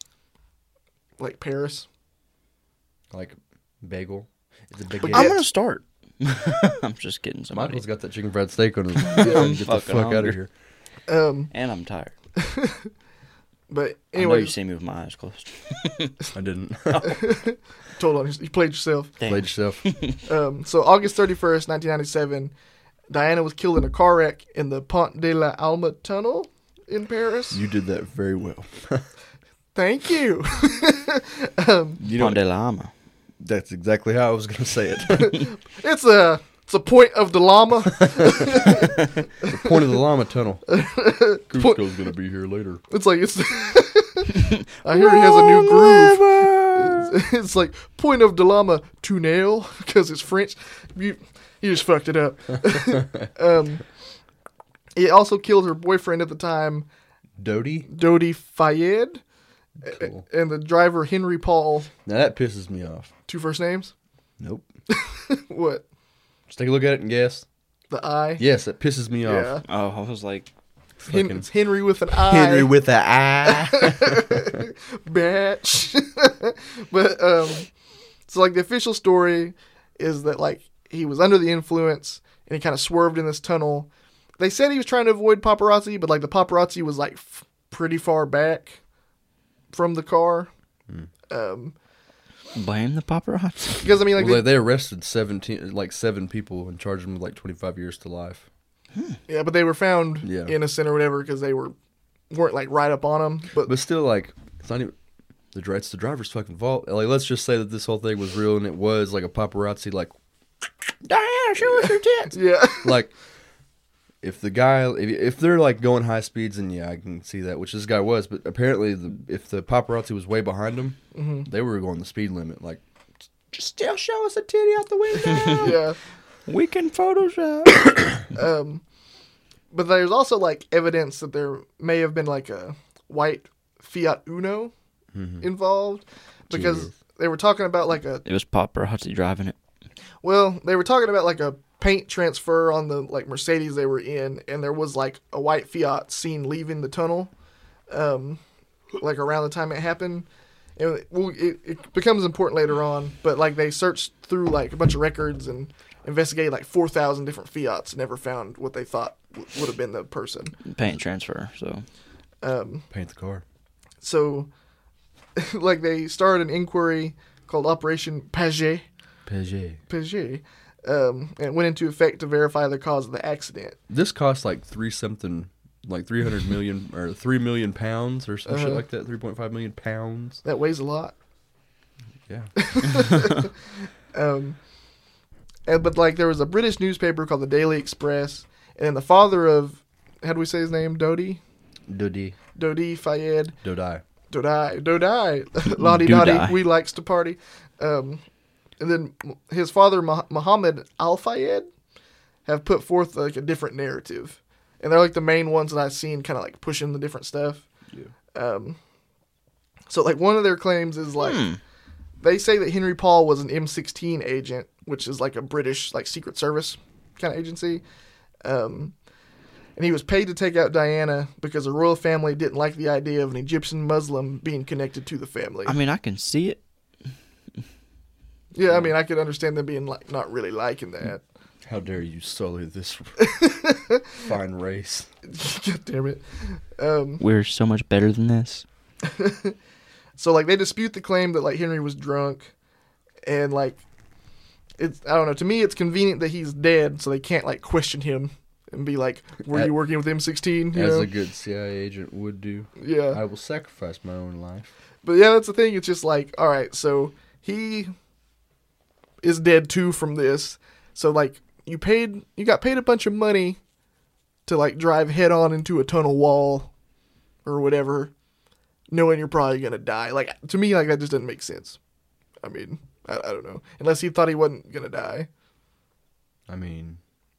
Paris. Like bagel? It's a But baguette. I'm gonna start. I'm just kidding. Somebody. Michael's got that chicken fried steak on his mind. Get the fucking fuck out hungry. of here. And I'm tired. But I know you anyway, see me with my eyes closed. I didn't. told on you played yourself. Damn. Played yourself. So August 31st, 1997, Diana was killed in a car wreck in the Pont de la Alma tunnel in Paris. You did that very well. Thank you. You know, Pont de la Alma. that's exactly how I was going to say it. It's a point of the llama. The point of the llama tunnel. Cusco's going to be here later. It's like it's. I hear he has a new groove. It's like point of the llama to nail because it's French. You just fucked it up. He also killed her boyfriend at the time, Dodie? Dodi Fayed, Cool. and the driver Henry Paul. Now that pisses me off. 2 first names. Nope. What? Just take a look at it and guess. The I. Yes, that pisses me Yeah. off. Oh, I was like, Fucking It's Henry with an I. with an I. Batch. But so like the official story is that like he was under the influence and he kind of swerved in this tunnel. They said he was trying to avoid paparazzi, but like the paparazzi was like pretty far back from the car. blame the paparazzi. Because I mean like Well, they arrested 7 people and charged them with like 25 years to life. yeah, but they were found Yeah. innocent or whatever because they weren't like right up on him. But But still, like, it's not even it's the driver's fucking fault. Like, let's just say that this whole thing was real and it was like a paparazzi, like, Diana, show us your tits. yeah. Like, if the guy, if they're like going high speeds, and yeah, I can see that, which this guy was. But apparently, if the paparazzi was way behind them, they were going the speed limit. Like, just still show us a titty out the window. Yeah. We can Photoshop. But there's also like evidence that there may have been like a white Fiat Uno involved because Jesus. they were talking about like It was paparazzi driving it. they were talking about like a paint transfer on the like Mercedes they were in, and there was like a white Fiat seen leaving the tunnel, like around the time it happened. And it becomes important later on, but like they searched through like a bunch of records and investigated like 4,000 different Fiats, never found what they thought would have been the person. Paint transfer. So Paint the car. So, like they started an inquiry called Operation Paget, Paget. and it went into effect to verify the cause of the accident. This cost like 300 million or 3 million pounds or some shit like that. 3.5 million pounds. That weighs a lot. Yeah. But like there was a British newspaper called the Daily Express, and then the father of, how do we say his name? Dodi Fayed. Dodai. Dodai. Lottie Dottie, Dodai. we likes to party. And then his father, Muhammad Al Fayed, have put forth like a different narrative. And they're like the main ones that I've seen kind of like pushing the different stuff. Yeah. So like one of their claims is like, they say that Henry Paul was an M16 agent, which is like a British like Secret Service kind of agency. And he was paid to take out Diana because the royal family didn't like the idea of an Egyptian Muslim being connected to the family. I mean, I can see it. Yeah, I mean, I could understand them being like not really liking that. How dare you sully this fine race? God damn it. We're so much better than this. So like they dispute the claim that like Henry was drunk, and like it's, I don't know, to me it's convenient that he's dead, so they can't like question him and be like, were you working with M16? You As know? a good CIA agent would do. Yeah. I will sacrifice my own life. But yeah, that's the thing. It's just like, all right, so he is dead too from this. So like you got paid a bunch of money to like drive head on into a tunnel wall or whatever, knowing you're probably gonna die. Like, to me, like, that just doesn't make sense. I mean, I don't know, unless he thought he wasn't gonna die. I mean,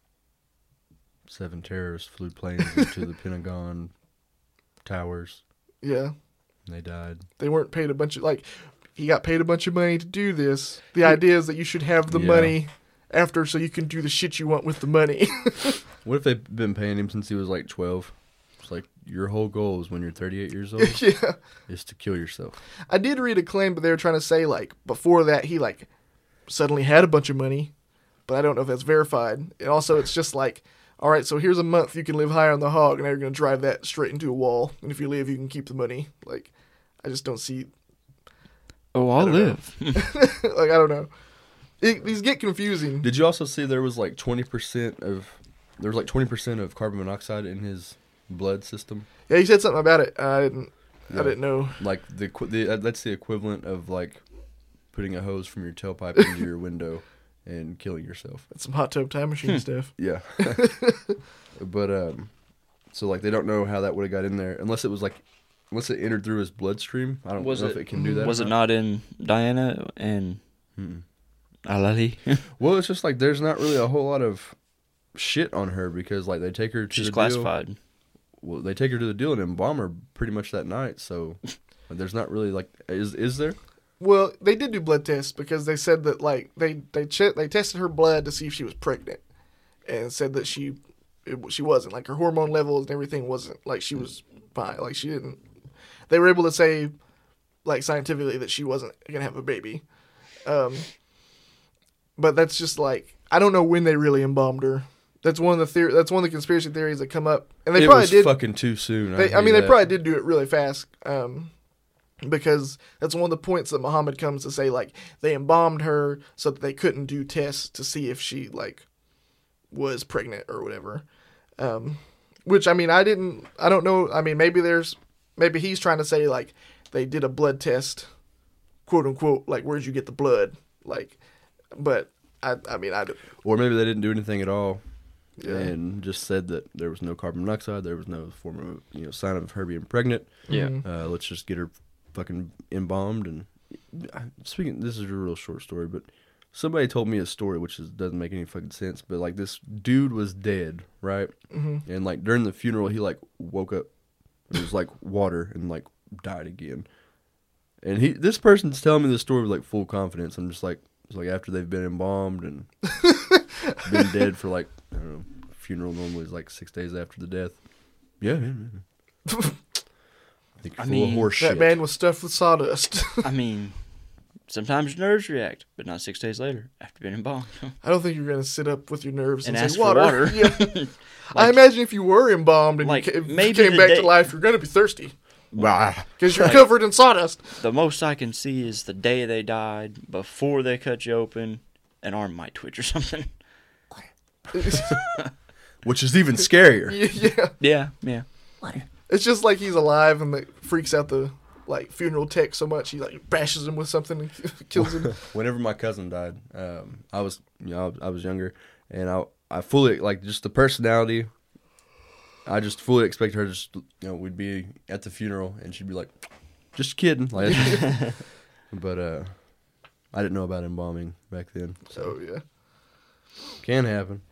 7 terrorists flew planes into the Pentagon towers. Yeah, And they died. they weren't paid a bunch of like. He got paid a bunch of money to do this. The idea is that you should have the money after, so you can do the shit you want with the money. What if they've been paying him since he was like 12? It's like, your whole goal is when you're 38 years old Yeah, is to kill yourself. I did read a claim, but they were trying to say like before that he like suddenly had a bunch of money, but I don't know if that's verified. And also, it's just like, all right, so here's a month you can live high on the hog, and now you're gonna drive that straight into a wall, and if you live, you can keep the money. Like, I just don't see. Oh, I'll live. Like, I don't know. These get confusing. Did you also see there was like 20% of carbon monoxide in his blood system? Yeah, he said something about it. I didn't know. Like that's the equivalent of like putting a hose from your tailpipe into your window and killing yourself. That's some hot tub time machine stuff. Yeah. But so like they don't know how that would have got in there unless it entered through his bloodstream. I don't know if it can do that. Was it not in Diana and Alali? Well, it's just like there's not really a whole lot of shit on her because like they take her to She's the classified. deal. Well, they take her to the deal and embalm her pretty much that night. So there's not really like is there? Well, they did do blood tests because they said that like they tested her blood to see if she was pregnant, and said that she wasn't. Like, her hormone levels and everything wasn't, like, she was fine. Like, she didn't. They were able to say, like, scientifically that she wasn't gonna have a baby. But that's just like, I don't know when they really embalmed her. That's one of the conspiracy theories that come up, and they probably did. Fucking too soon. They probably did do it really fast. Because that's one of the points that Muhammad comes to say, like, they embalmed her so that they couldn't do tests to see if she, like, was pregnant or whatever. Which, I mean, I don't know. I mean, maybe he's trying to say, like, they did a blood test, quote unquote, like, where'd you get the blood? Like, but I mean, or maybe they didn't do anything at all. Yeah. And just said that there was no carbon monoxide, there was no form of sign of her being pregnant. Yeah. Let's just get her fucking embalmed. And this is a real short story, but somebody told me a story which doesn't make any fucking sense. But like, this dude was dead, right? Mm-hmm. And like during the funeral, he like woke up. It was like water and like died again. And this person's telling me this story with like full confidence. I'm just like, it's like after they've been embalmed and been dead for like, I don't know, funeral normally is like 6 days after the death. Yeah. I think you're full of horse shit. That man was stuffed with sawdust. I mean, sometimes your nerves react, but not 6 days later after being embalmed. I don't think you're going to sit up with your nerves and ask say for water. Yeah. I imagine if you were embalmed and like, you maybe came the back day- to life, you're going to be thirsty. Because you're covered in sawdust. The most I can see is the day they died, before they cut you open, an arm might twitch or something. Which is even scarier. Yeah. Yeah. It's just like he's alive and it freaks out the like funeral tech so much he like bashes him with something and kills him. Whenever my cousin died, I was younger, and I fully like just the personality. I just fully expect her to just we'd be at the funeral and she'd be like, just kidding, like. But I didn't know about embalming back then, so yeah, can happen.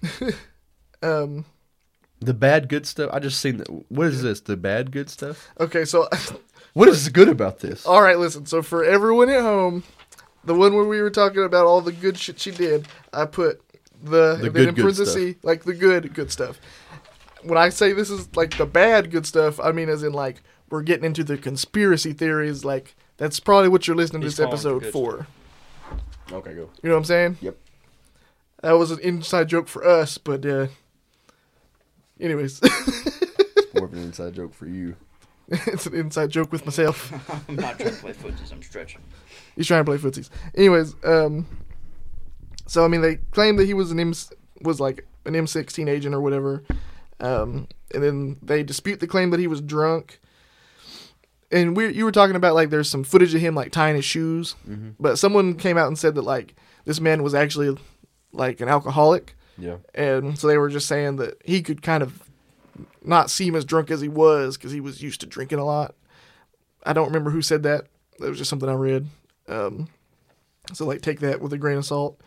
The bad good stuff. I just seen that. What is this? The bad good stuff? Okay, so what is good about this? All right, listen. So for everyone at home, the one where we were talking about all the good shit she did, I put the good in parentheses, like the good stuff. When I say this is like the bad good stuff, I mean as in like we're getting into the conspiracy theories. Like that's probably what you're listening to He's this calling episode for for. Okay, go. You know what I'm saying? Yep. That was an inside joke for us, but anyways. It's more of an inside joke for you. It's an inside joke with myself. I'm not trying to play footsies, I'm stretching. He's trying to play footsies. Anyways, so I mean they claimed that he was like an M16 agent or whatever. And then they dispute the claim that he was drunk. And you were talking about like there's some footage of him like tying his shoes, but someone came out and said that like this man was actually like an alcoholic. Yeah. And so they were just saying that he could kind of not seem as drunk as he was because he was used to drinking a lot. I don't remember who said that. That was just something I read. So like take that with a grain of salt.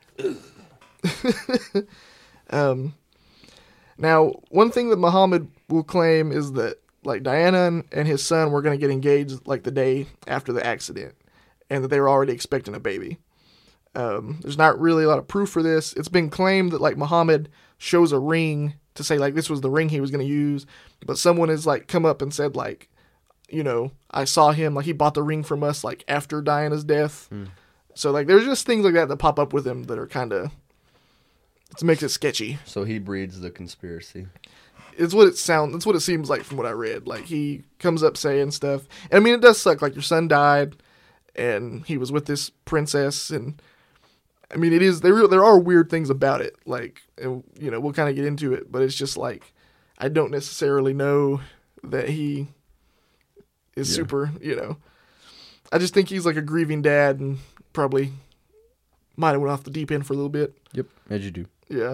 Now, one thing that Muhammad will claim is that like Diana and his son were going to get engaged like the day after the accident, and that they were already expecting a baby. There's not really a lot of proof for this. It's been claimed that like Muhammad shows a ring to say like this was the ring he was going to use, but someone has like come up and said like, you know, I saw him, like he bought the ring from us like after Diana's death. So like there's just things like that pop up with him that are kind of, it makes it sketchy. So he breeds the conspiracy. It's what it seems like from what I read. Like he comes up saying stuff. And I mean, it does suck. Like your son died and he was with this princess, and I mean, it is, there are weird things about it. Like, and, you know, we'll kind of get into it, but it's just like, I don't necessarily know that he is super, you know, I just think he's like a grieving dad and probably might have went off the deep end for a little bit. Yep, as you do. Yeah.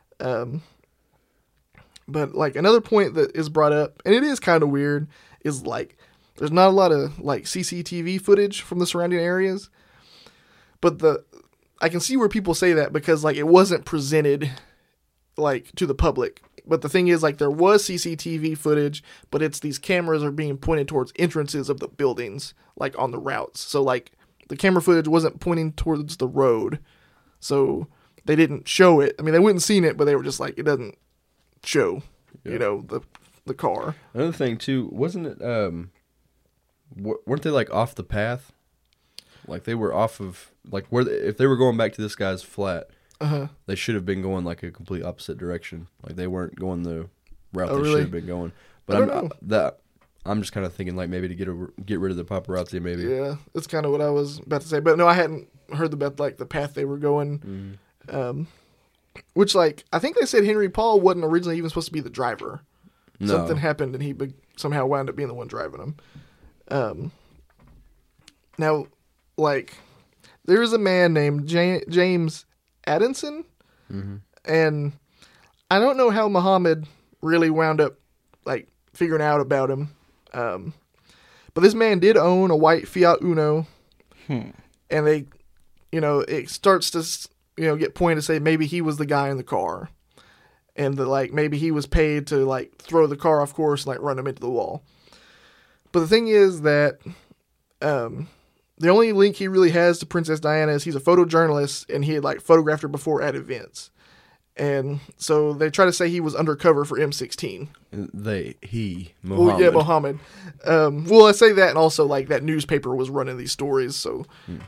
But like another point that is brought up, and it is kind of weird, is like there's not a lot of like CCTV footage from the surrounding areas. But I can see where people say that because like it wasn't presented like to the public. But the thing is like there was CCTV footage, but it's these cameras are being pointed towards entrances of the buildings, like on the routes. So like the camera footage wasn't pointing towards the road. So they didn't show it. I mean, they wouldn't seen it, but they were just like, it doesn't show, you know, the car. Another thing too, wasn't it? Weren't they like off the path? Like they were off of like if they were going back to this guy's flat, they should have been going like a complete opposite direction. Like they weren't going the route they should have been going. But I'm just kind of thinking like maybe to get rid of the paparazzi, maybe. Yeah, that's kind of what I was about to say. But no, I hadn't heard about like the path they were going. Which like I think they said Henry Paul wasn't originally even supposed to be the driver. No. Something happened and he somehow wound up being the one driving him. Now, like there is a man named James Addison, and I don't know how Muhammad really wound up like figuring out about him. But this man did own a white Fiat Uno, and they, you know, it starts to, you know, get pointed to say maybe he was the guy in the car, and that like maybe he was paid to like throw the car off course and like run him into the wall. But the thing is that the only link he really has to Princess Diana is he's a photojournalist and he had like photographed her before at events. And so they try to say he was undercover for M16. Muhammad. Well, yeah, Muhammad. Well, I say that, and also like that newspaper was running these stories. So,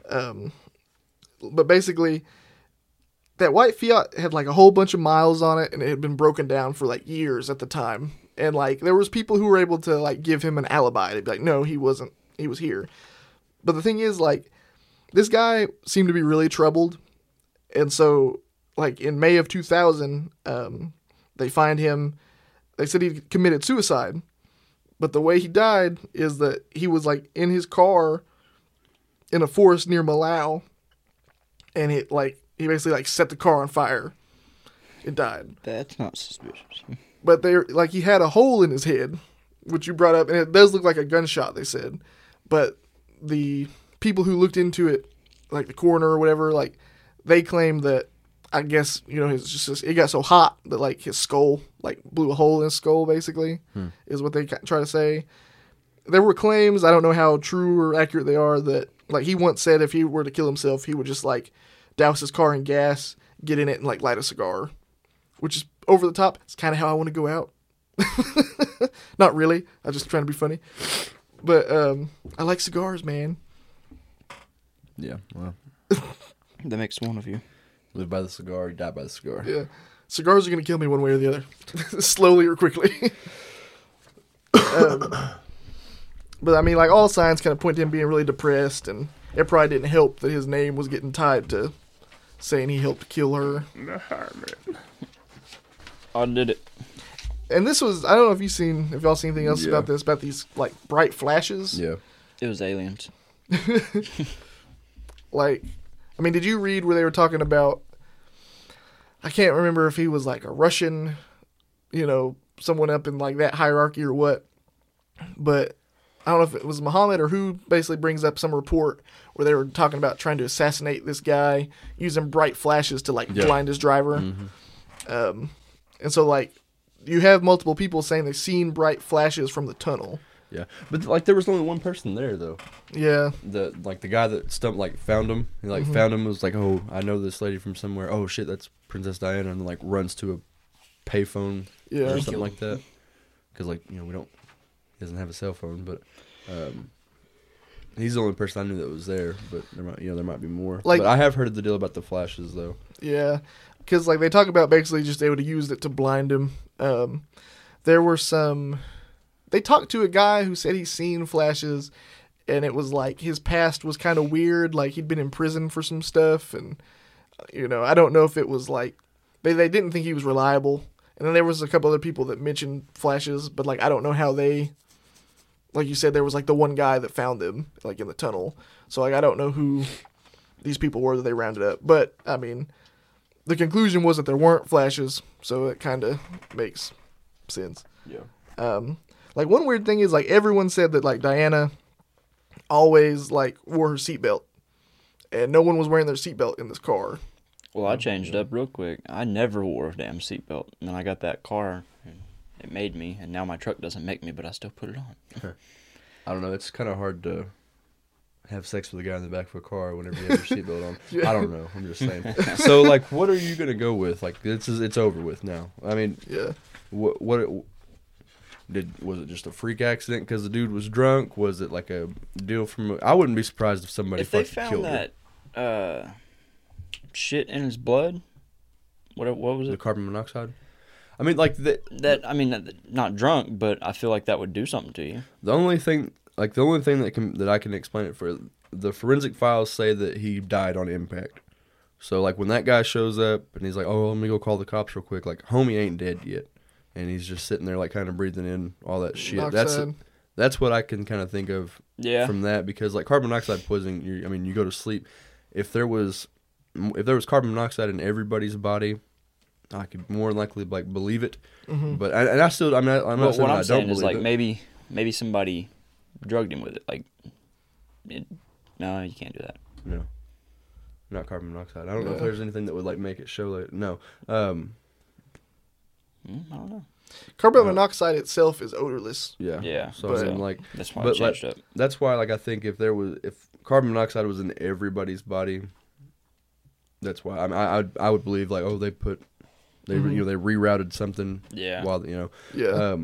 but basically, that white Fiat had like a whole bunch of miles on it, and it had been broken down for like years at the time. And like there was people who were able to like give him an alibi. They'd be like, no, he wasn't. He was here. But the thing is, like, this guy seemed to be really troubled, and so. Like in May of 2000, they find him. They said he committed suicide, but the way he died is that he was like in his car in a forest near Malau, and he basically like set the car on fire. It died. That's not suspicious. But he had a hole in his head, which you brought up, and it does look like a gunshot. They said, but the people who looked into it, like the coroner or whatever, like they claim that. I guess, you know, it got so hot that, like, his skull, like, blew a hole in his skull, basically, is what they try to say. There were claims, I don't know how true or accurate they are, that, like, he once said if he were to kill himself, he would just, like, douse his car in gas, get in it, and, like, light a cigar. Which is over the top. It's kind of how I want to go out. Not really. I'm just trying to be funny. But, I like cigars, man. Yeah, well. That makes one of you. Live by the cigar, you die by the cigar. Yeah. Cigars are going to kill me one way or the other. Slowly or quickly. But I mean, like, all signs kind of point to him being really depressed, and it probably didn't help that his name was getting tied to saying he helped kill her. I did it. And this was, I don't know if y'all seen anything else about this, about these, like, bright flashes. Yeah. It was aliens. Like, I mean, did you read where they were talking about, I can't remember if he was like a Russian, you know, someone up in like that hierarchy or what. But I don't know if it was Muhammad or who basically brings up some report where they were talking about trying to assassinate this guy using bright flashes to like blind his driver. And so like you have multiple people saying they've seen bright flashes from the tunnel. Yeah, but like there was only one person there though. Yeah. The guy that found him. He found him, was like, oh, I know this lady from somewhere. Oh shit, that's Princess Diana, and like runs to a payphone or something like that. Because we don't. He doesn't have a cell phone, but he's the only person I knew that was there. But there might be more. Like, but I have heard the deal about the flashes though. Yeah, because like they talk about basically just they would have used it to blind him. There were some. They talked to a guy who said he's seen flashes, and it was like his past was kind of weird. Like he'd been in prison for some stuff, and I don't know if it was like they didn't think he was reliable. And then there was a couple other people that mentioned flashes, but like I don't know how they. Like you said, there was like the one guy that found them like in the tunnel. So like I don't know who these people were that they rounded up, but I mean, the conclusion was that there weren't flashes, so it kind of makes sense. Yeah. Like one weird thing is like everyone said that like Diana always like wore her seatbelt, and no one was wearing their seatbelt in this car. Well, I changed up real quick. I never wore a damn seatbelt, and then I got that car, and it made me, and now my truck doesn't make me, but I still put it on. I don't know. It's kind of hard to have sex with a guy in the back of a car whenever you have your seatbelt on. Yeah. I don't know. I'm just saying. So, like, what are you gonna go with? Like, it's over with now. I mean, Yeah. What was it just a freak accident because the dude was drunk? Was it like a deal from? I wouldn't be surprised if somebody If they fucking found killed that shit in his blood, what was the it? carbon monoxide. I mean, like Not drunk, but I feel like that would do something to you. the only thing that I can explain it for, the forensic files say that he died on impact. So like when that guy shows up and he's like, "Oh, let me go call the cops real quick," like homie ain't dead yet, and he's just sitting there like kind of breathing in all that shit. Monoxide. That's what I can kind of think of from that, because like carbon monoxide poisoning, you go to sleep. If there was carbon monoxide in everybody's body, I could more likely like believe it. Mm-hmm. But I'm not saying What that I'm I don't saying is believe like it. maybe somebody drugged him with it. Like, no, you can't do that. No, not carbon monoxide. I don't know if Yeah. there's anything that would like make it show like no. I don't know. Carbon monoxide itself is odorless. Yeah. Yeah. So But- I mean, like, That's why I but changed like, up. that's why like I think if carbon monoxide was in everybody's body, that's why I would believe like, oh, they rerouted something. Yeah. While Yeah.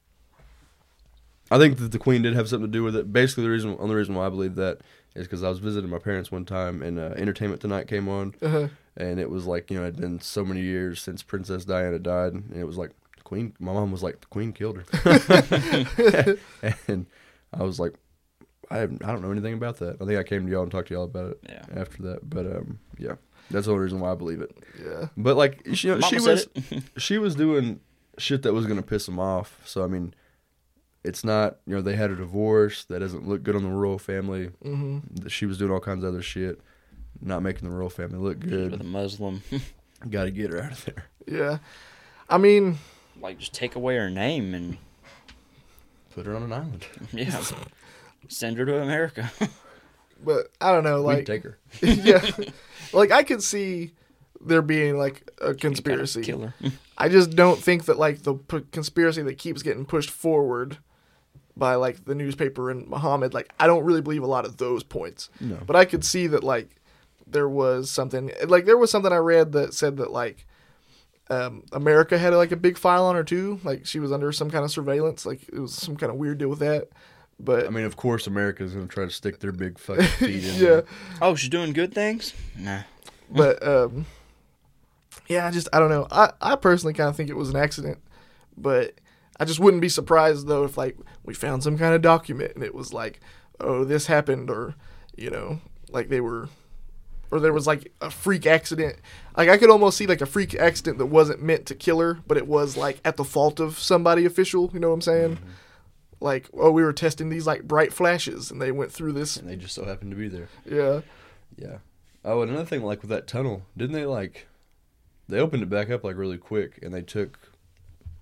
I think that the Queen did have something to do with it. Basically, the only reason why I believe that is because I was visiting my parents one time, and Entertainment Tonight came on, Uh-huh. and it was like, it had been so many years since Princess Diana died, and it was like the Queen. My mom was like, the Queen killed her, and I was like, I don't know anything about that. I think I came to y'all and talked to y'all about it after that, but yeah, that's the only reason why I believe it. Yeah. But like, she Mama said she was doing shit that was gonna piss him off. So I mean, it's not, they had a divorce that doesn't look good on the royal family. Mm-hmm. She was doing all kinds of other shit, not making the royal family look With a good. Muslim. Got to get her out of there. Yeah. I mean, Like, just take away her name and, Put her on an island. yeah, send her to America. but I don't know. We'd Like, take her. yeah. Like, I could see there being, like, a conspiracy. Kill her. I just don't think that, like, the conspiracy that keeps getting pushed forward by, like, the newspaper and Muhammad, like, I don't really believe a lot of those points. No. But I could see that, like, there was something I read that said that, like, America had, like, a big file on her, too. Like, she was under some kind of surveillance. Like, it was some kind of weird deal with that. But, I mean, of course, America's gonna try to stick their big fucking feet in. yeah. there. Oh, she's doing good things? Nah. But, yeah, I don't know. I personally kind of think it was an accident. But I just wouldn't be surprised, though, if, like, we found some kind of document and it was like, oh, this happened, or, like they were, or there was, like, a freak accident. Like, I could almost see, like, a freak accident that wasn't meant to kill her, but it was, like, at the fault of somebody official, you know what I'm saying? Mm-hmm. Like, oh, we were testing these, like, bright flashes, and they went through this. And they just so happened to be there. Yeah. Yeah. Oh, and another thing, like with that tunnel, didn't they they opened it back up like really quick, and they took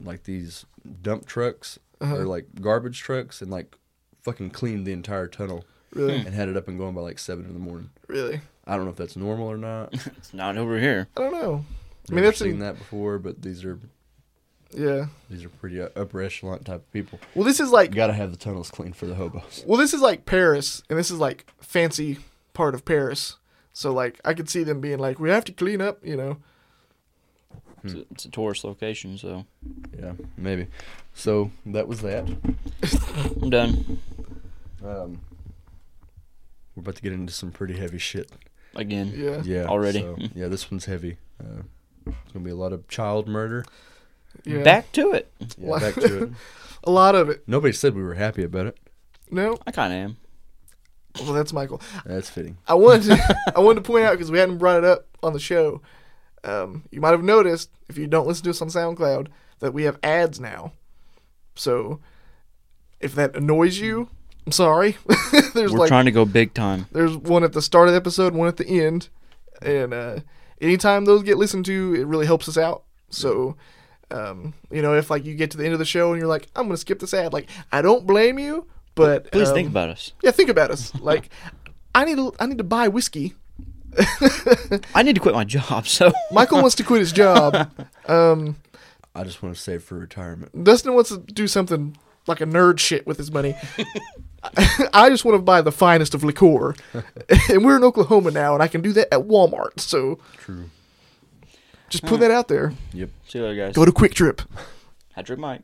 like these dump trucks Uh-huh. or like garbage trucks and like fucking cleaned the entire tunnel Really? and had it up and going by like 7 in the morning. Really? I don't know if that's normal or not. It's not over here. I don't know. I mean, Never that's seen that before, but these are yeah. pretty upper echelon type of people. Well, this is like You gotta have the tunnels cleaned for the hobos. Well, this is like Paris, and this is like fancy part of Paris. So like I could see them being like, we have to clean up, you know. It's a tourist location, so Yeah, maybe. So that was that. I'm done. We're about to get into some pretty heavy shit. Again. Yeah. Yeah, Already. So, yeah, this one's heavy. It's gonna be a lot of child murder. Yeah. Back to it. Yeah, back to it. A lot of it. Nobody said we were happy about it. No. I kind of am. Well, that's Michael. That's fitting. I wanted to point out because we hadn't brought it up on the show. You might have noticed if you don't listen to us on SoundCloud that we have ads now. So if that annoys you, I'm sorry. There's We're like trying to go big time. there's one at the start of the episode, one at the end, and anytime those get listened to, it really helps us out. So. You know, if like you get to the end of the show and you're like, I'm gonna skip this ad, like I don't blame you, but Please think about us. Yeah, think about us. Like, I need to buy whiskey. I need to quit my job, so Michael wants to quit his job. I just want to save for retirement. Dustin wants to do something like a nerd shit with his money. I just want to buy the finest of liqueur, and we're in Oklahoma now, and I can do that at Walmart. So True. just put that out there. Yep. see you later, guys. Go to Quick Trip. Patrick Mike.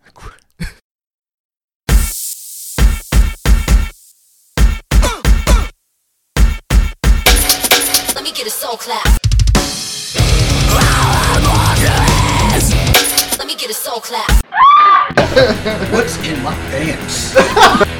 Let me get a soul clap. Let me get a soul clap. What's in my pants?